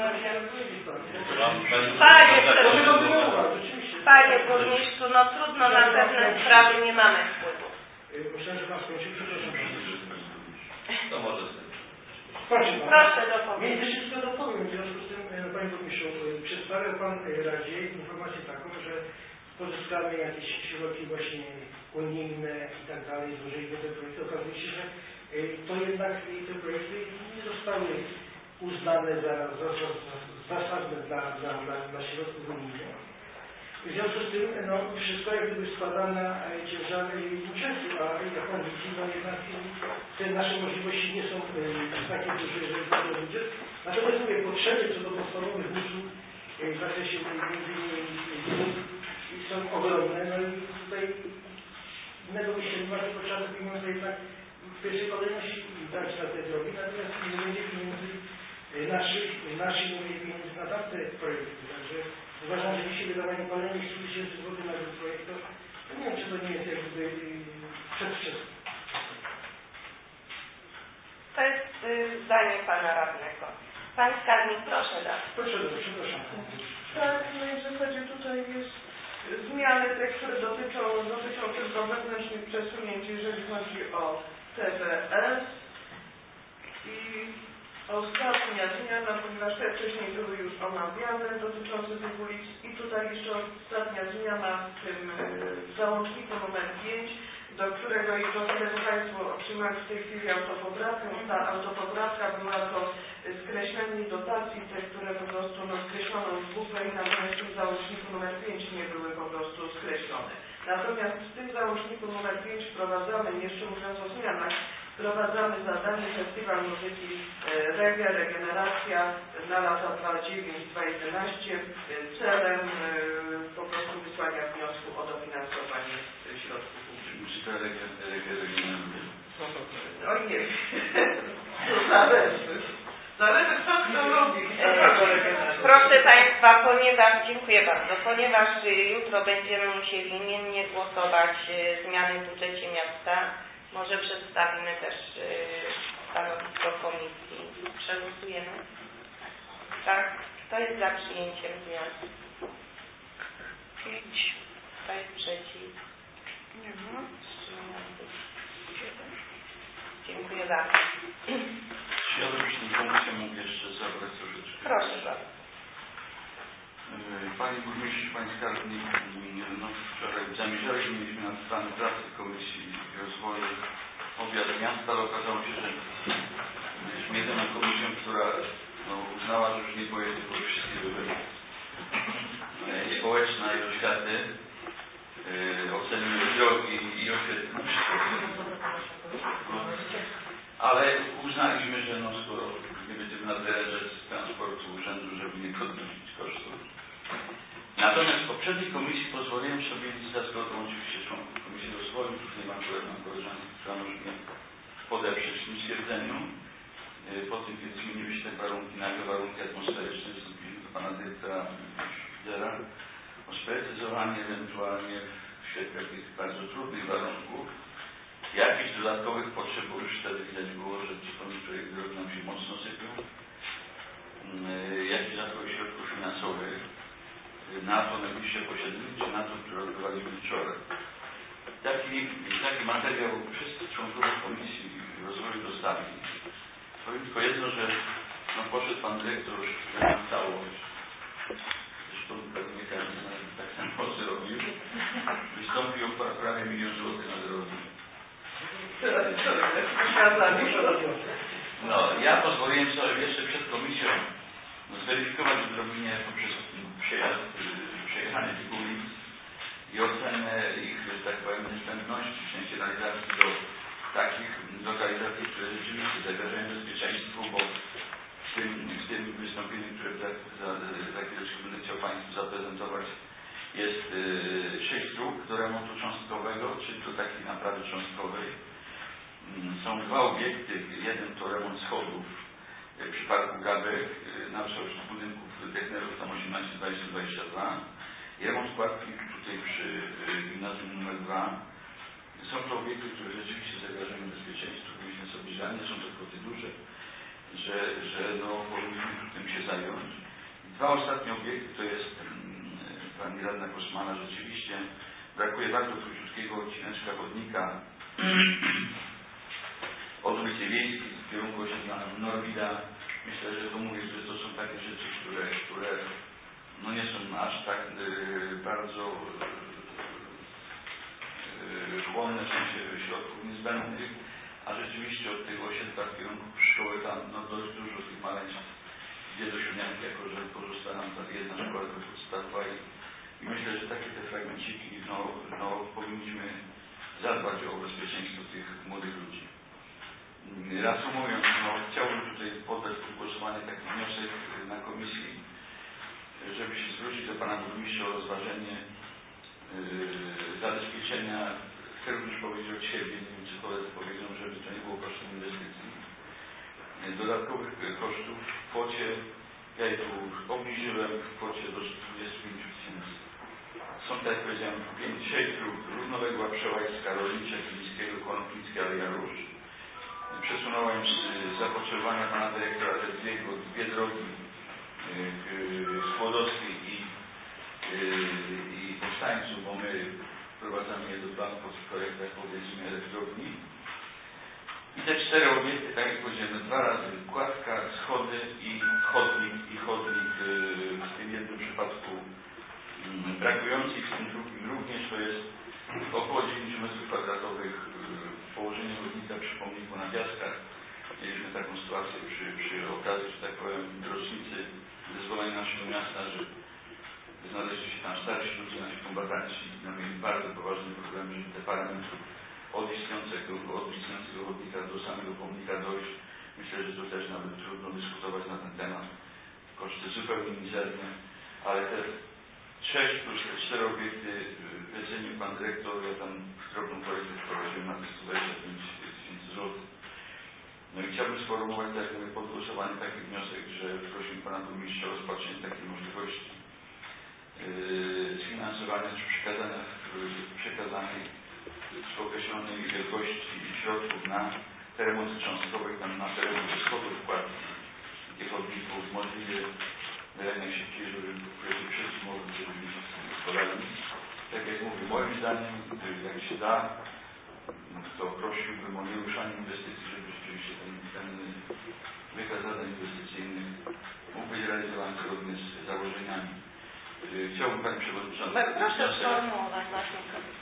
Panie Burmistrzu, no trudno, na pewne sprawy nie mamy wpływu. Myślę, że Pan skończył, przepraszam. To może sobie. Proszę dopowiedzieć. Więc jeszcze tylko dopowiem, w związku z tym, Panie Burmistrzu, przedstawiał Pan Radzie informację taką, że pozyskamy jakieś środki właśnie unijne i tak dalej, złożyliśmy te projekty. Okazuje się, że to jednak te projekty nie zostały uznane za zasadne dla środków unijnych. W związku z tym wszystko jak gdyby składa na ciężary budżetu, a jak Pan widzi, jednak te nasze możliwości nie są takie duże, jeżeli chodzi o budżet. Natomiast mówię, potrzeby co do podstawowych usług w zakresie między innymi są ogromne. No i tutaj innego myślenia, tylko trzeba te pieniądze jednak w pierwszej kolejności dać na te drogi, natomiast nie będzie pieniędzy naszych nie będzie pieniędzy na tamte projekty. Także uważam, że dzisiaj wydawanie kolejnych 100 tysięcy złotych na ten projekt, to nie wiem, czy to nie jest jakby przedwczesne. To jest zdanie Pana Radnego. Pan skarbnik, proszę dalej. Proszę, przepraszam. Tak, no i w zasadzie tutaj jest zmiany te, które dotyczą tylko wewnętrznych przesunięć, jeżeli chodzi o TBS. I ostatnia zmiana, ponieważ te wcześniej były już omawiane, dotyczące tych ulic. I tutaj jeszcze ostatnia zmiana w tym załączniku numer 5, do którego Państwo otrzymali w tej chwili autopoprawkę. Ta autopoprawka była to skreślenie dotacji, te, które po prostu skreślono w WP, natomiast w tym załączniku numer 5 nie były po prostu skreślone. Natomiast w tym załączniku numer 5 wprowadzamy, jeszcze mówiąc o zmianach, wprowadzamy zadanie Festiwal Muzyki Reggae, Regeneracja na lata 2009-2011 celem po prostu wysłania wniosku o dofinansowanie środków publicznych. Muzyka regeneruje. O nie, to zależy co kto lubi. Proszę Państwa, dziękuję bardzo, ponieważ jutro będziemy musieli imiennie głosować zmiany w budżecie miasta, może przedstawimy też stanowisko komisji. Przegłosujemy? Tak? Kto jest za przyjęciem zmian? 5. Kto jest przeciw? Nie ma. Dziękuję bardzo. Ja bym się funkcję mógł jeszcze zabrać troszeczkę. Proszę bardzo. Panie Burmistrzu, Panie Skarbnik, no wczoraj mieliśmy na stanie pracy Komisji Rozwoju obiad miasta, ale okazało się, że jesteśmy jedyną komisją, która uznała, że już nie pojedzie, bo wszystkie były społeczna i oświaty, oceny drogi i oświetlenia. Ale uznaliśmy, że skoro nie będziemy nadleżeć z transportu urzędu, żeby nie podnosić kosztów. Natomiast w poprzedniej komisji pozwoliłem sobie za zgodą oczywiście członków Komisji Rozwoju, tutaj mam koleżankę, która może mnie podeprzeć w tym stwierdzeniu. Po tym, kiedy zmieniliśmy te warunki atmosferyczne, wystąpiliśmy do pana dyrektora Szpidera o sprecyzowanie ewentualnie w świetle tych bardzo trudnych warunków jakichś dodatkowych potrzeb, bo już wtedy widać było, że przypomnę, projekt drogi nam się mocno sypią, jakichś dodatkowych środków finansowych na to najbliższe posiedzenie, czy na to, które odbywaliśmy wczoraj. Taki materiał wszyscy członkowie Komisji Rozwoju dostali. Powiem tylko jedno, że poszedł pan dyrektor już na całość. Zresztą pewnie każdy tak samo zrobił. Wystąpił o prawie 1 000 000 złotych na drogi. Ja pozwoliłem sobie jeszcze przed komisją zweryfikować odrobinie poprzez przejechanie tych ulic i ocenę ich, że tak powiem, niezbędności, w sensie realizacji do takich lokalizacji, które rzeczywiście zagrażają bezpieczeństwu, bo w tym wystąpieniu, które za chwileczkę będę chciał Państwu zaprezentować, jest 6 dróg do remontu cząstkowego, czyli do takiej naprawy cząstkowej. Są 2 obiekty. Jeden to remont schodów przy Parku Gabek na przełęczu budynków Technerów tam 18-20-22 i remont składki tutaj przy gimnazjum numer 2. Są to obiekty, które rzeczywiście zagrażają bezpieczeństwu. Myśmy sobie, że nie są to kwoty duże, że powinniśmy tym się zająć. 2 ostatnie obiekty to jest pani radna Kosmana, rzeczywiście brakuje bardzo króciutkiego odcineczka chodnika od ulicy Wiejskiej w kierunku osiedla Norwida. Myślę, że to mówię, że to są takie rzeczy, które nie są aż tak bardzo chłonne w sensie środków niezbędnych, a rzeczywiście od tego osiedla w kierunku szkoły tam dość dużo tych maleństw idzie do Siódmianki, jako że pozostała nam ta jedna szkoła podstawowa i myślę, że takie te fragmenciki powinniśmy zadbać o bezpieczeństwo tych młodych ludzi. Reasumując, chciałbym tutaj poddać pod głosowanie taki wniosek na komisji, żeby się zwrócić do pana burmistrza o rozważenie zabezpieczenia, chcę również powiedzieć od siebie, nie wiem czy koledzy powiedzą, żeby to nie było kosztem inwestycji, dodatkowych kosztów w kwocie, ja je tu obniżyłem w kwocie do 25 000. Są, tak jak powiedziałem, 6 dróg: Równoległa, Przełajska, Rolnicze, Glińskiego, Konopnickie, Aleja Róż. przesunąłem z zapotrzebowania pana dyrektora te dwie drogi Skłodowskiej i Powstańców, bo my wprowadzamy je do planu po projektach powiedzmy elektrowni. I te 4 obiekty, tak jak powiedziałem, 2 razy kładka, schody i chodnik w tym jednym przypadku brakujący, w tym drugim również, to jest około 9 m2 położenie chodnika przy pomniku na Piaskach. Mieliśmy taką sytuację przy okazji, że tak powiem, rocznicy wyzwolenia naszego miasta, że znaleźli się tam starsi ludzie, nasi kombatanci, mieli bardzo poważny problem, żeby te parę metrów od istniejącego chodnika do samego pomnika dojść. Myślę, że to też nawet trudno dyskutować na ten temat. Koszty zupełnie mizerne, ale te 6 plus te 4 obiekty w wycenił pan dyrektor, ja tam drobną korektę wprowadziłem na 125 000 złotych. No i chciałbym sformułować tak jakby pod głosowanie taki wniosek, że prosimy pana burmistrza o rozpatrzenie takiej możliwości sfinansowania czy przekazanej w określonej wielkości środków na te remonty cząstkowe, tam na te remonty schodów, wkładki tych chodników, możliwie jak najszybciej, żeby wszyscy mogli, żeby być gospodarni. Tak jak mówię, moim zdaniem, jak się da, to prosiłbym o nieruszanie inwestycji, żeby rzeczywiście ten wykaz zadań inwestycyjnych mógł być realizowany zgodnie z założeniami. Chciałbym Pani Przewodniczący... Proszę sformułować właśnie.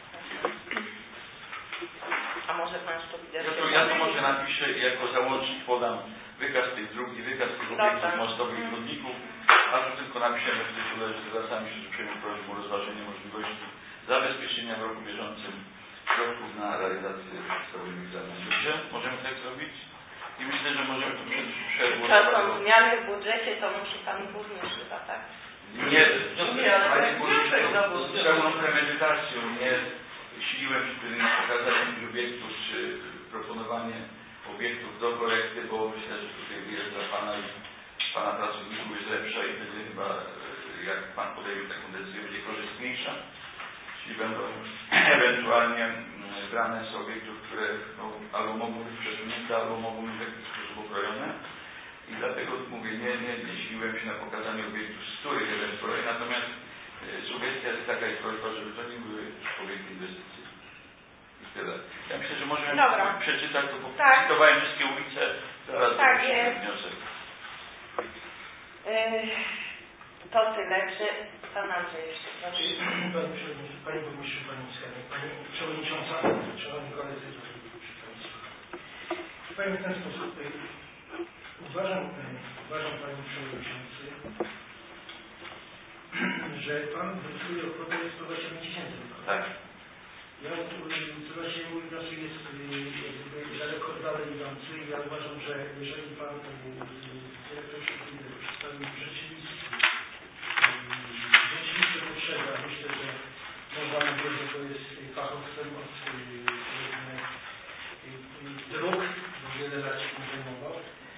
A może Pan Ja to może napiszę i jako załącznik podam wykaz tych dróg i wykaz tych obiektów mostowych i chodników, a tu tylko napiszemy w tytule, że zwracamy się z uprzejmą prośbą o rozważenie możliwości zabezpieczenia w roku bieżącym środków na realizację przedstawionych zadań. Dobrze? Możemy tak zrobić? I myślę, że możemy to przegłosować. To są zmiany w budżecie, to musi Pan burmistrz chyba, tak? Nie, ale Panie Burmistrzu, z pełną premedytacją, nie siliłem się wtedy na pokazanie tych obiektów, czy proponowanie obiektów do korekty, bo myślę, że tutaj wyjeżdża Pana i Pana pracowników jest lepsza i wtedy chyba, jak Pan podejmie taką decyzję, będzie korzystniejsza. Czyli będą ewentualnie brane z obiektów, które no, albo mogą być przesunięte, albo mogą być w jakiś sposób okrojone. I dlatego mówię, nie siliłem się na pokazanie obiektów, z których ewentualnie, natomiast sugestia jest taka i prośba, żeby to nie były obiekty inwestycyjne. I tyle. Ja myślę, że możemy przeczytać, to cytowałem wszystkie ulice, zaraz dopuścimy wniosek. To tyle, czy Pan Andrzej jeszcze proszę. Panie Burmistrzu, Pani Przewodnicząca, Szanowni Koledzy, powiem w ten sposób. Uważam Panie Przewodniczący, że Pan decyduje o kwotę 127 000. Tak. Ja co się mój wniosek jest daleko dalej idący i ja uważam, że jeżeli Pan dyrektor przedstawił rzeczywiste potrzeby, a myślę, że można mówić, że to jest fachowcem od dróg, bo wiele lat się tym zajmował.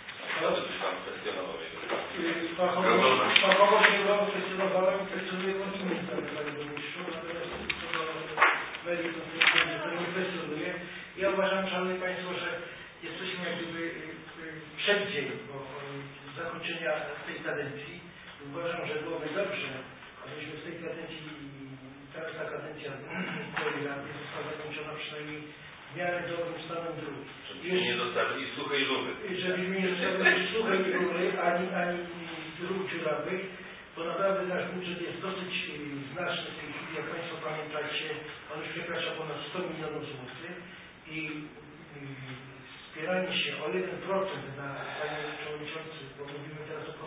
Fachowo się go kwestionowałem i kwestionuję konsument, Panie Burmistrzu, natomiast co do meritum, to nie kwestionuję. Ja uważam, Szanowni Państwo, że jesteśmy jak gdyby przeddzień zakończenia tej kadencji. Uważam, że byłoby dobrze, abyśmy w tej kadencji, ta kadencja tej rady została zakończona przynajmniej w miarę dobrym stanem dróg. Żebyśmy nie zostawili suchej rury. Żebyśmy nie zostawili suchej rury, ani dróg dziurawych, bo naprawdę nasz budżet jest dosyć znaczny w tej chwili, jak Państwo pamiętacie, on już przekracza ponad 100 milionów złotych i wspieranie się o 1% na, Panie Przewodniczący, bo mówimy teraz o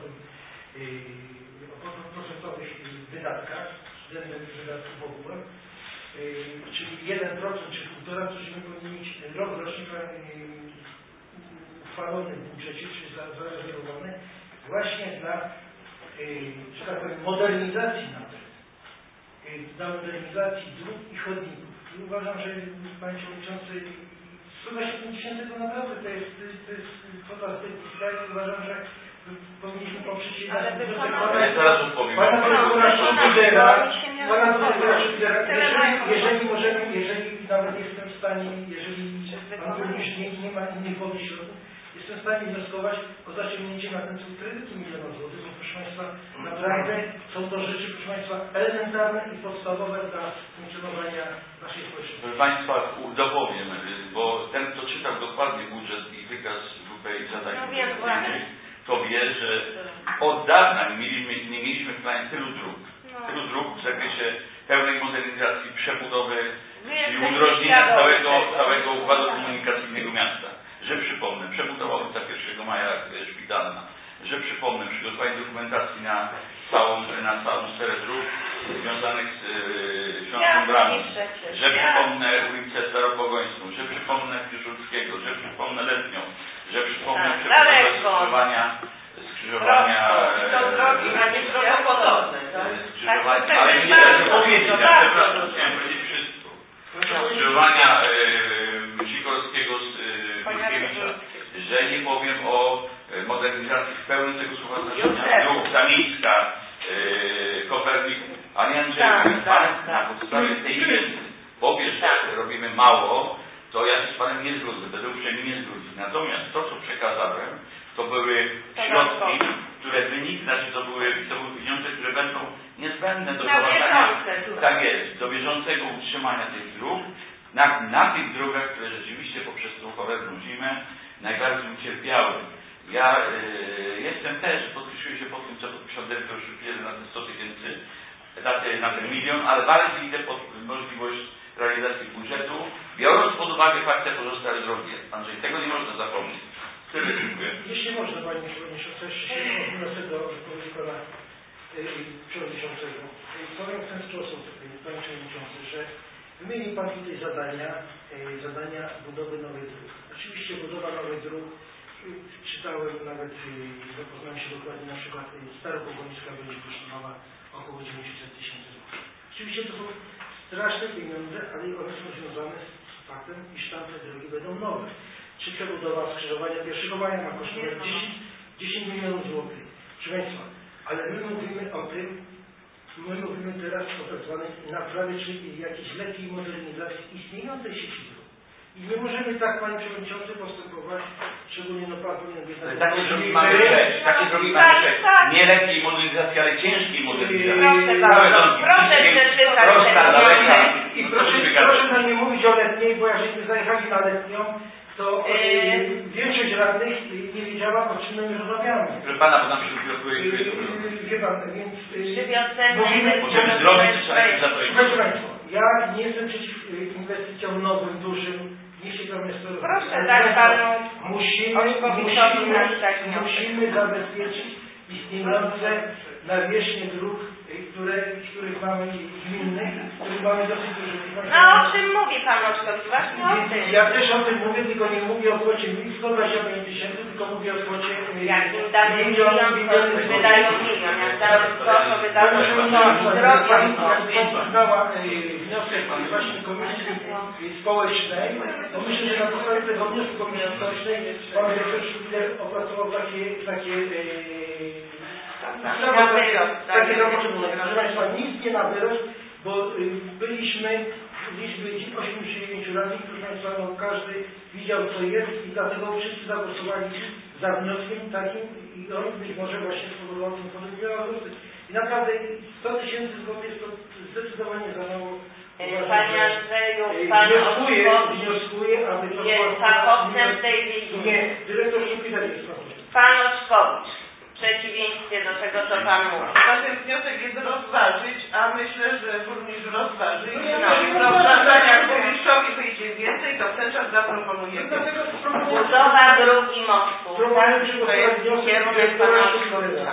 procentowych wydatkach, względem wydatków w ogóle, czyli 1% czy 1,5%, to żeśmy powinni mieć rocznie uchwalony w budżecie, czyli zarezerwowany właśnie dla, że tak powiem, modernizacji nawet, dla modernizacji dróg i chodników. I uważam, że Panie Przewodniczący, 127 000 to naprawdę to jest kwota z tej sprawy. Uważam, że powinniśmy poprzeć się na jeżeli nawet jestem w stanie, jeżeli Pan burmistrz nie ma innych wody środków. Jestem w stanie wnioskować o zaciągnięcie na ten cel kredytu 1 000 000 złotych, bo proszę Państwa, naprawdę są to rzeczy, proszę Państwa, elementarne i podstawowe dla funkcjonowania naszej społeczności. Proszę Państwa, dopowiem, bo ten, kto czytał dokładnie budżet i wykaz WP i zadań inwestycyjnych, to wie, że od dawna nie mieliśmy w planie tylu dróg. Tylu dróg w zakresie pełnej modernizacji, przebudowy i udrożnienia całego układu komunikacyjnego miasta. Że przypomnę, przebudowa ulica 1 Maja szpitalna, że przypomnę, przygotowanie dokumentacji na całą sferę dróg związanych z Świątkiem Bramą, że przypomnę ulicę Staropogońską, że przypomnę Piłsudskiego, że przypomnę Letnią, że przypomnę przebudowę skrzyżowania ale nie chcę powiedzieć, chciałem powiedzieć wszystko. Skrzyżowania Sikorskiego z Mickiewicza, że nie powiem o modernizacji w pełnym tego słowa znaczenia dróg Zamieńska, Koperników, a nie Andrzej, na podstawie tej wiedzy powie, że robimy mało, to ja się z Panem nie zgodzę, będę uprzejmie nie zgodzić. Natomiast to, co przekazałem, to były środki, które to były pieniądze, które będą niezbędne do prowadzenia, tak jest, do bieżącego utrzymania tych dróg, na tych drogach, które rzeczywiście poprzez tą cholerną zimę najbardziej ucierpiały. Ja jestem też, podpisuję się pod tym, co podpisał dyrektor Szczypiel na te 100 000, na ten 1 000 000, ale bardziej idę pod możliwość realizacji budżetu, biorąc pod uwagę fakt, że pozostałe drogi. Andrzej, tego nie można zapomnieć. Tyle, dziękuję. Jeśli można, Panie Przewodniczący, jeszcze się odniosę do wypowiedzi Pana Przewodniczącego. Powiem w ten sposób, Panie Przewodniczący, że wymienił Pan tutaj zadania budowy nowych dróg. Oczywiście budowa nowych dróg, czytałem nawet, zapoznałem się dokładnie, na przykład Staropogońska będzie kosztowała około 900 000 złotych. Oczywiście to są straszne pieniądze, ale one są związane z faktem, iż tamte drogi będą nowe. Czy przebudowa skrzyżowania 1 Maja ma kosztować 10 milionów złotych. Proszę Państwa, ale my mówimy o tym, mówimy teraz o tak zwanej naprawie, czyli jakiejś lekkiej modernizacji istniejącej sieci dróg. I my możemy tak, Panie Przewodniczący, postępować, szczególnie Pan powinien być na takie drogi mamy rzecz, nie lekkiej modernizacji, ale ciężkiej modernizacji. Proszę przeczytać. I proszę nam nie mówić o Letniej, bo jak żeśmy zajechali na Letnią, to większość radnych nie wiedziała, o czym my rozmawiamy. Proszę Pana, bo nam się projektuje. Wie Pan, więc możemy zrobić, co trzeba za to. Proszę Państwa, ja nie jestem przeciw inwestycjom nowym, dużym. Niech się tam jest to. Proszę dać Panu. Musimy zabezpieczyć istniejące nawierzchnie dróg, których mamy gminnych, których mamy dosyć dużo. No o czym mówi Pan Oczkowicz? Właśnie o tym. Ja też o tym mówię, tylko nie mówię o kwocie 125 000, tylko mówię o kwocie jak im damy milion, to wydają milion. Jak damy 100, to wydają 100 Jak znała wniosek właśnie Komisji Społecznej, to myślę, że na podstawie tego wniosku Komisji Społecznej Pan dyrektor Szpiler opracował takie zapotrzebowanie. Proszę Państwa, nic nie na wyrost, bo byliśmy w liczbie 89 radnych, proszę Państwa, no, każdy widział, co jest i dlatego wszyscy zagłosowali za wnioskiem takim i on być może właśnie spowodował ten podejrzewany. I naprawdę 100 000 złotych jest to zdecydowanie za mało. Panie Andrzeju, Pan wnioskuję, aby to jest fachowcem w tej dziedzinie. Nie, dyrektor Szpiler jest fachowcem. Pan Oczkowicz, w przeciwieństwie do tego, co Pan mówi. Na ten wniosek jest rozważyć, a myślę, że burmistrz rozważy. I No. rozważania burmistrzowi wyjdzie więcej, to w ten czas zaproponujemy. Budowa dróg i mostów. Proponuję przygotować wniosek Pana Oczkowicza.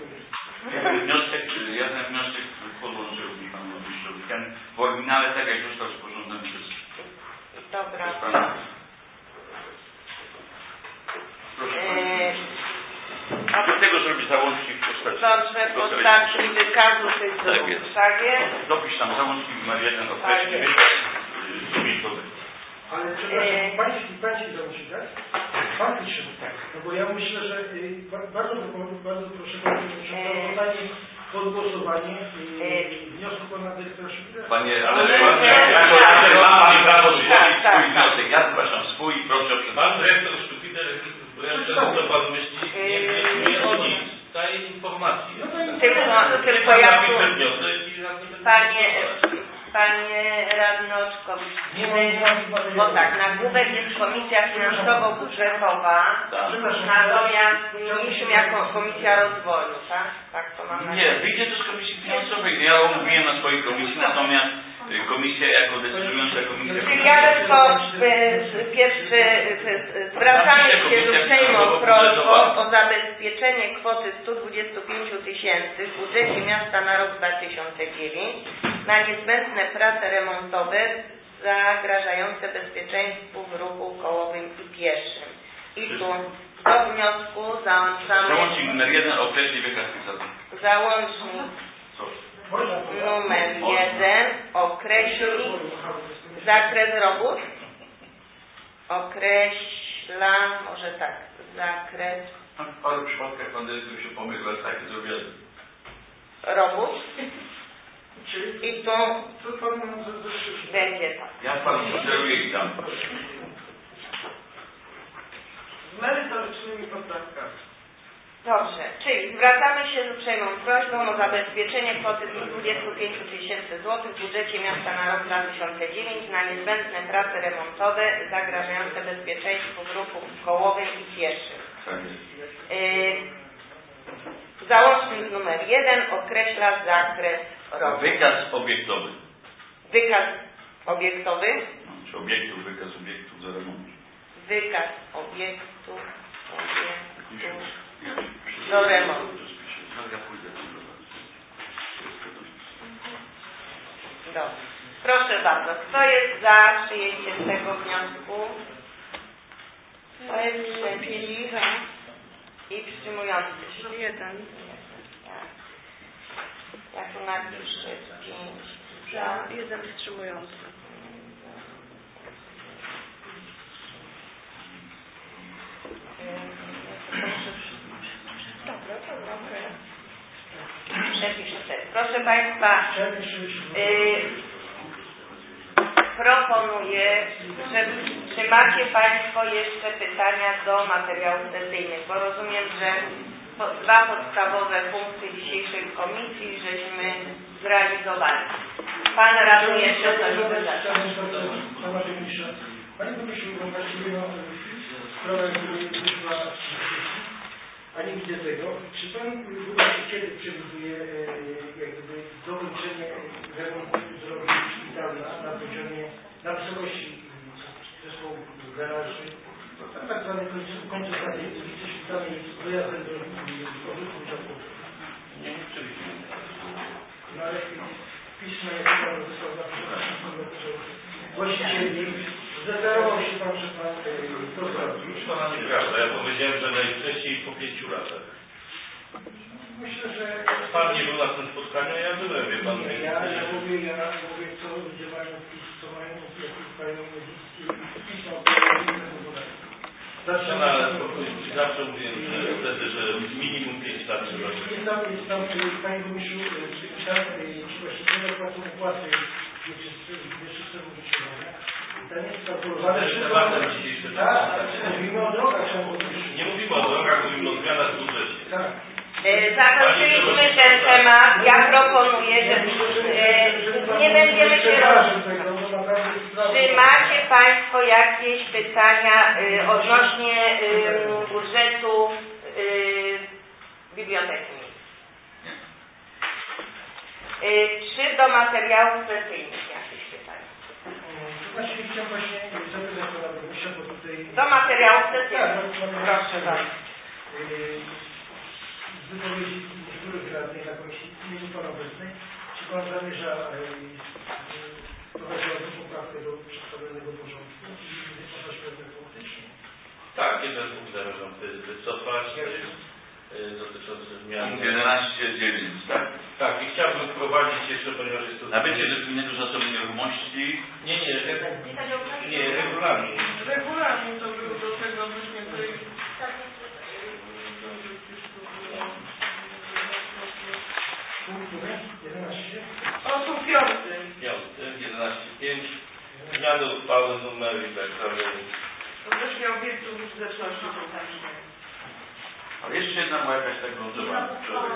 Ja ten wniosek podłączył mi Panu Burmistrzowi. Ten w oryginale, tak jak został sporządzony przez... Dobra. Do tego zrobić załącznik w postaci... Dobrze, w postaci wykazu tych dróg. Tak jest? Dopisz tam załącznik numer 1 określi wykaz. Ale przepraszam, pański załącznik, tak? Pan pisze, tak. No bo ja myślę, że bardzo proszę Pana Przewodniczącego o pod głosowanie wniosku Pana Dyrektora Szpilera. Panie, ale jako prawo złożyć swój wniosek. Ja zgłaszam swój, proszę o Pan dyrektor Sztupiter, wbrew temu co pan myśli, nie wnioskuje o nic. Daje informacje. Tylko ja tu, panie radny Oczkowicz, bo tak, nagłówek jest Komisja Finansowo-Budżetowa, natomiast mieliśmy jako Komisja Rozwoju, tak? Tak to mam na Nie, wyjdzie to z Komisji Finansowej. Ja omówiłem na swojej komisji, natomiast komisja jako decydująca komisja... Czyli ja tylko zwracamy się z uprzejmą prośbą o zabezpieczenie kwoty 125 000 w budżecie miasta na rok 2009 na niezbędne prace remontowe zagrażające bezpieczeństwu w ruchu kołowym i pieszym. I tu do wniosku załączamy... Załącznik numer 1 określi wykaz tych zadań. Załącznik numer 1 określi zakres robót. Określa, może tak, zakres... W paru przypadkach pan dyrektor się pomylił, ale takie zrobione. Robót. I tu będzie tak. Ja panu sugeruję i dam. Z merytorycznymi poprawkami. Dobrze, czyli zwracamy się z uprzejmą prośbą o zabezpieczenie kwoty 125 000 złotych w budżecie miasta na rok 2009 na niezbędne prace remontowe zagrażające bezpieczeństwu w ruchu kołowym i pieszym. Załącznik numer 1 określa zakres robót. Wykaz obiektowy. Wykaz obiektowy. Czy obiektów, wykaz obiektów za remont. Wykaz obiektów do remontu. Dobrze. Proszę bardzo. Kto jest za przyjęciem tego wniosku? Kto jest przeciw? I wstrzymujący się? Jeden. Ja tu napiszę 5 za. Jeden wstrzymujący. Dobra, okej. Przepiszę sobie. Proszę Państwa, proponuję, że czy macie Państwo jeszcze pytania do materiałów sesyjnych, bo rozumiem, że dwa podstawowe punkty dzisiejszej komisji żeśmy zrealizowali. Pan radny jeszcze coś wydarzy. Panie Burmistrzu, właściwie sprawę wyszła, a nie widzę tego. Czy Pan kiedy przewiduje jakby dokończenie remontu drogi szpitalna na poziomie, na wysokości zespołu garaży, tak zwany końcostanej ulicy Szpitalnej z dojazdem do obrótku Czapówki? Nie, oczywiście. No ale pisma jest sprawa została napisana, że właścicieli zdeklarował się Pan, że Pan to zrobił. Pana nieprawda. Ja powiedziałem, że najwcześniej po 5 latach. Myślę, że... Pan nie był na tym spotkaniu, ja byłem, wie pan. Ja mówię, co ludzie mają wpis, co mają listy i pisma zawsze mówiłem, że wtedy, że minimum 5 lat trzeba. Jest tam, Panie Burmistrzu, ci właściciele płacą opłaty jeszcze z tego wytrzymania. Tam jest kalkulowane wszystko. Tak, mówimy o drogach, nie mówimy o drogach, mówimy o zmianach w budżecie. Tak. Zakończyliśmy ten temat. Ja proponuję, że nie będziemy się Czy macie Państwo jakieś pytania odnośnie budżetu biblioteki? Czy do materiałów sesyjnych jakieś pytania? Właściwie chciałem właśnie zapytać Pana Burmistrza, bo tutaj... Do materiałów sesyjnych. Proszę bardzo. Z wypowiedzi niektórych radnych na komisji nie Pana obecnej, czy Pan zamierza prowadzić poprawkę do przedstawionego porządku i wycofać pewne punkty? Tak, jeden punkt zamierzam wycofać dotyczący zmian. 11.9, tak? Tak, i chciałbym wprowadzić jeszcze, ponieważ jest to... Nabycie definitywnego zasobu nieruchomości. Nie, regulamin. Regulamin to był do tego właśnie tej... Punkt 11. O, tu 5. 11.5. zmiany uchwały numer i tak dalej. Odnośnie obiektów użyteczności publicznej. Ale jeszcze jedna była jakaś tak lądowana wczoraj.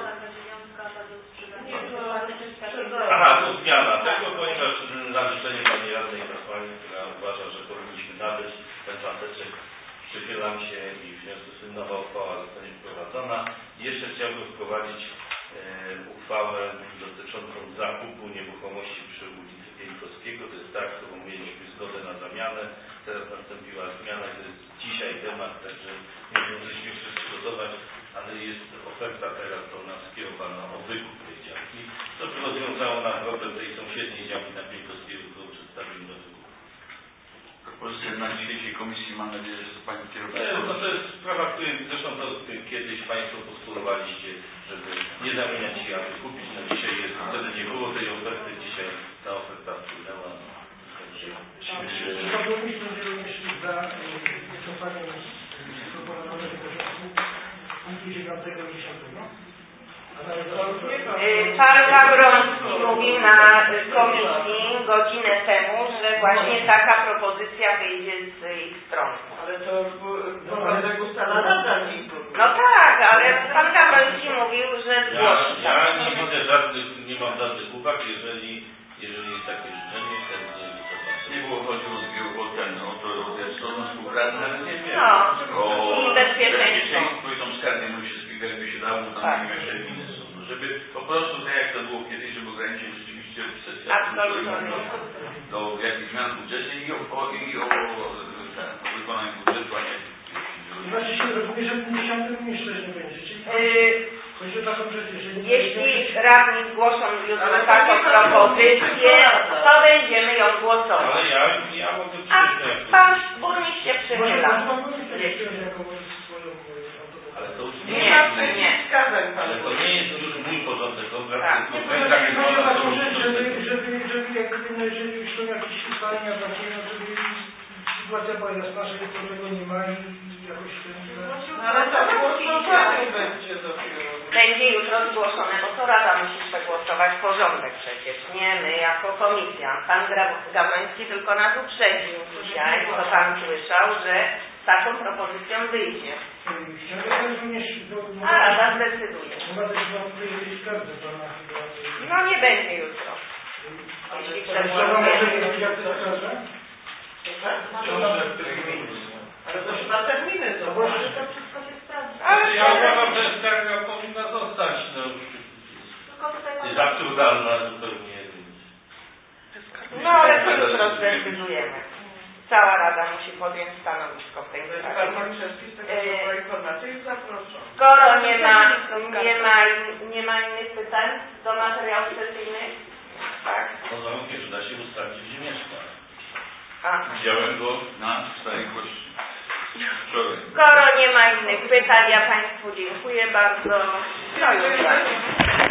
Aha, to zmiana tego, ponieważ na życzenie pani radnej Kapłani, która uważa, że powinniśmy nabyć ten paseczek, przychylam się i w związku z tym nowa uchwała zostanie wprowadzona. Jeszcze chciałbym wprowadzić uchwałę dotyczącą zakupu nieruchomości przy ulicy Pieńkowskiego. To jest tak, którą mieliśmy zgodę na zamianę. Teraz nastąpiła zmiana i to jest dzisiaj temat, także nie zdążyliśmy się przygotować, ale jest oferta teraz do nas skierowana o wykup tej działki. To by rozwiązało nam problem tej sąsiedniej działki na Pieńkowskiego, którą przedstawimy do wykupu. Propozycja na dzisiejszej komisji, mam nadzieję, że Pani kierownik. To jest sprawa, której zresztą to kiedyś Państwo postulowaliście, żeby nie zamieniać się, aby kupić. No dzisiaj jest, wtedy nie było tej oferty, dzisiaj ta oferta wpłynęła. Burmistrz będzie również za wycofaniem proponowanego porządku punktu 9 i 10. Pan Gawroński mówił na komisji godzinę temu, że właśnie taka propozycja wyjdzie z ich strony. Ale to porządek ustala Rada Gminna. No tak, ale pan Gawroński mówił, że zgłosi. Ja nie widzę żadnych, nie mam żadnych uwag, jeżeli jest takie życzenie, chętnie wycofam. Nie było chodziło o stronę współpracy, ale nie wiem. O bezpieczeństwo i tą skargę my się jakby się dało, tam tak. Nie wiem, jeszcze inne są. Żeby po prostu, tak jak to było kiedyś, żeby ograniczyć rzeczywiście sesję do jakichś zmian budżetnych i o wykonaniu budżetu, a nie. Znaczy się rozumie, że w 10 również też nie będzie. Chodzi o taką rzecz, jeśli radni zgłoszą jutro taką propozycję, to będziemy ją głosować. Ale ja mogę A pan burmistrz się przychyla. Ale to już nie. Ale to nie jest już mój porządek obrad, tak. Chodzi o taką rzecz, żeby jakby, jeżeli już są jakieś ustalenia takie, żeby sytuacja była jasna, że tego nie ma i jakoś ten... Ale to głosowanie będzie dopiero. Będzie jutro zgłoszone, bo to Rada musi przegłosować porządek przecież, nie my jako komisja. Pan Gawroński tylko nas uprzedził dzisiaj, co pan słyszał, że z taką propozycją wyjdzie. A Rada zdecyduje. No nie będzie jutro. Jeśli przegłosujemy. Ale to chyba terminy są. Ale ja uważam, że skarga powinna zostać. Jest absurdalna zupełnie. No ale to jutro zdecydujemy. Cała Rada musi podjąć stanowisko w tej sprawie. Skoro nie ma innych pytań do materiałów sesyjnych, tak? Poza warunkiem, że da się ustalić, gdzie mieszka. Widziałem go na starej kości. Wczoraj. Skoro nie ma innych pytań, ja Państwu dziękuję bardzo. No już.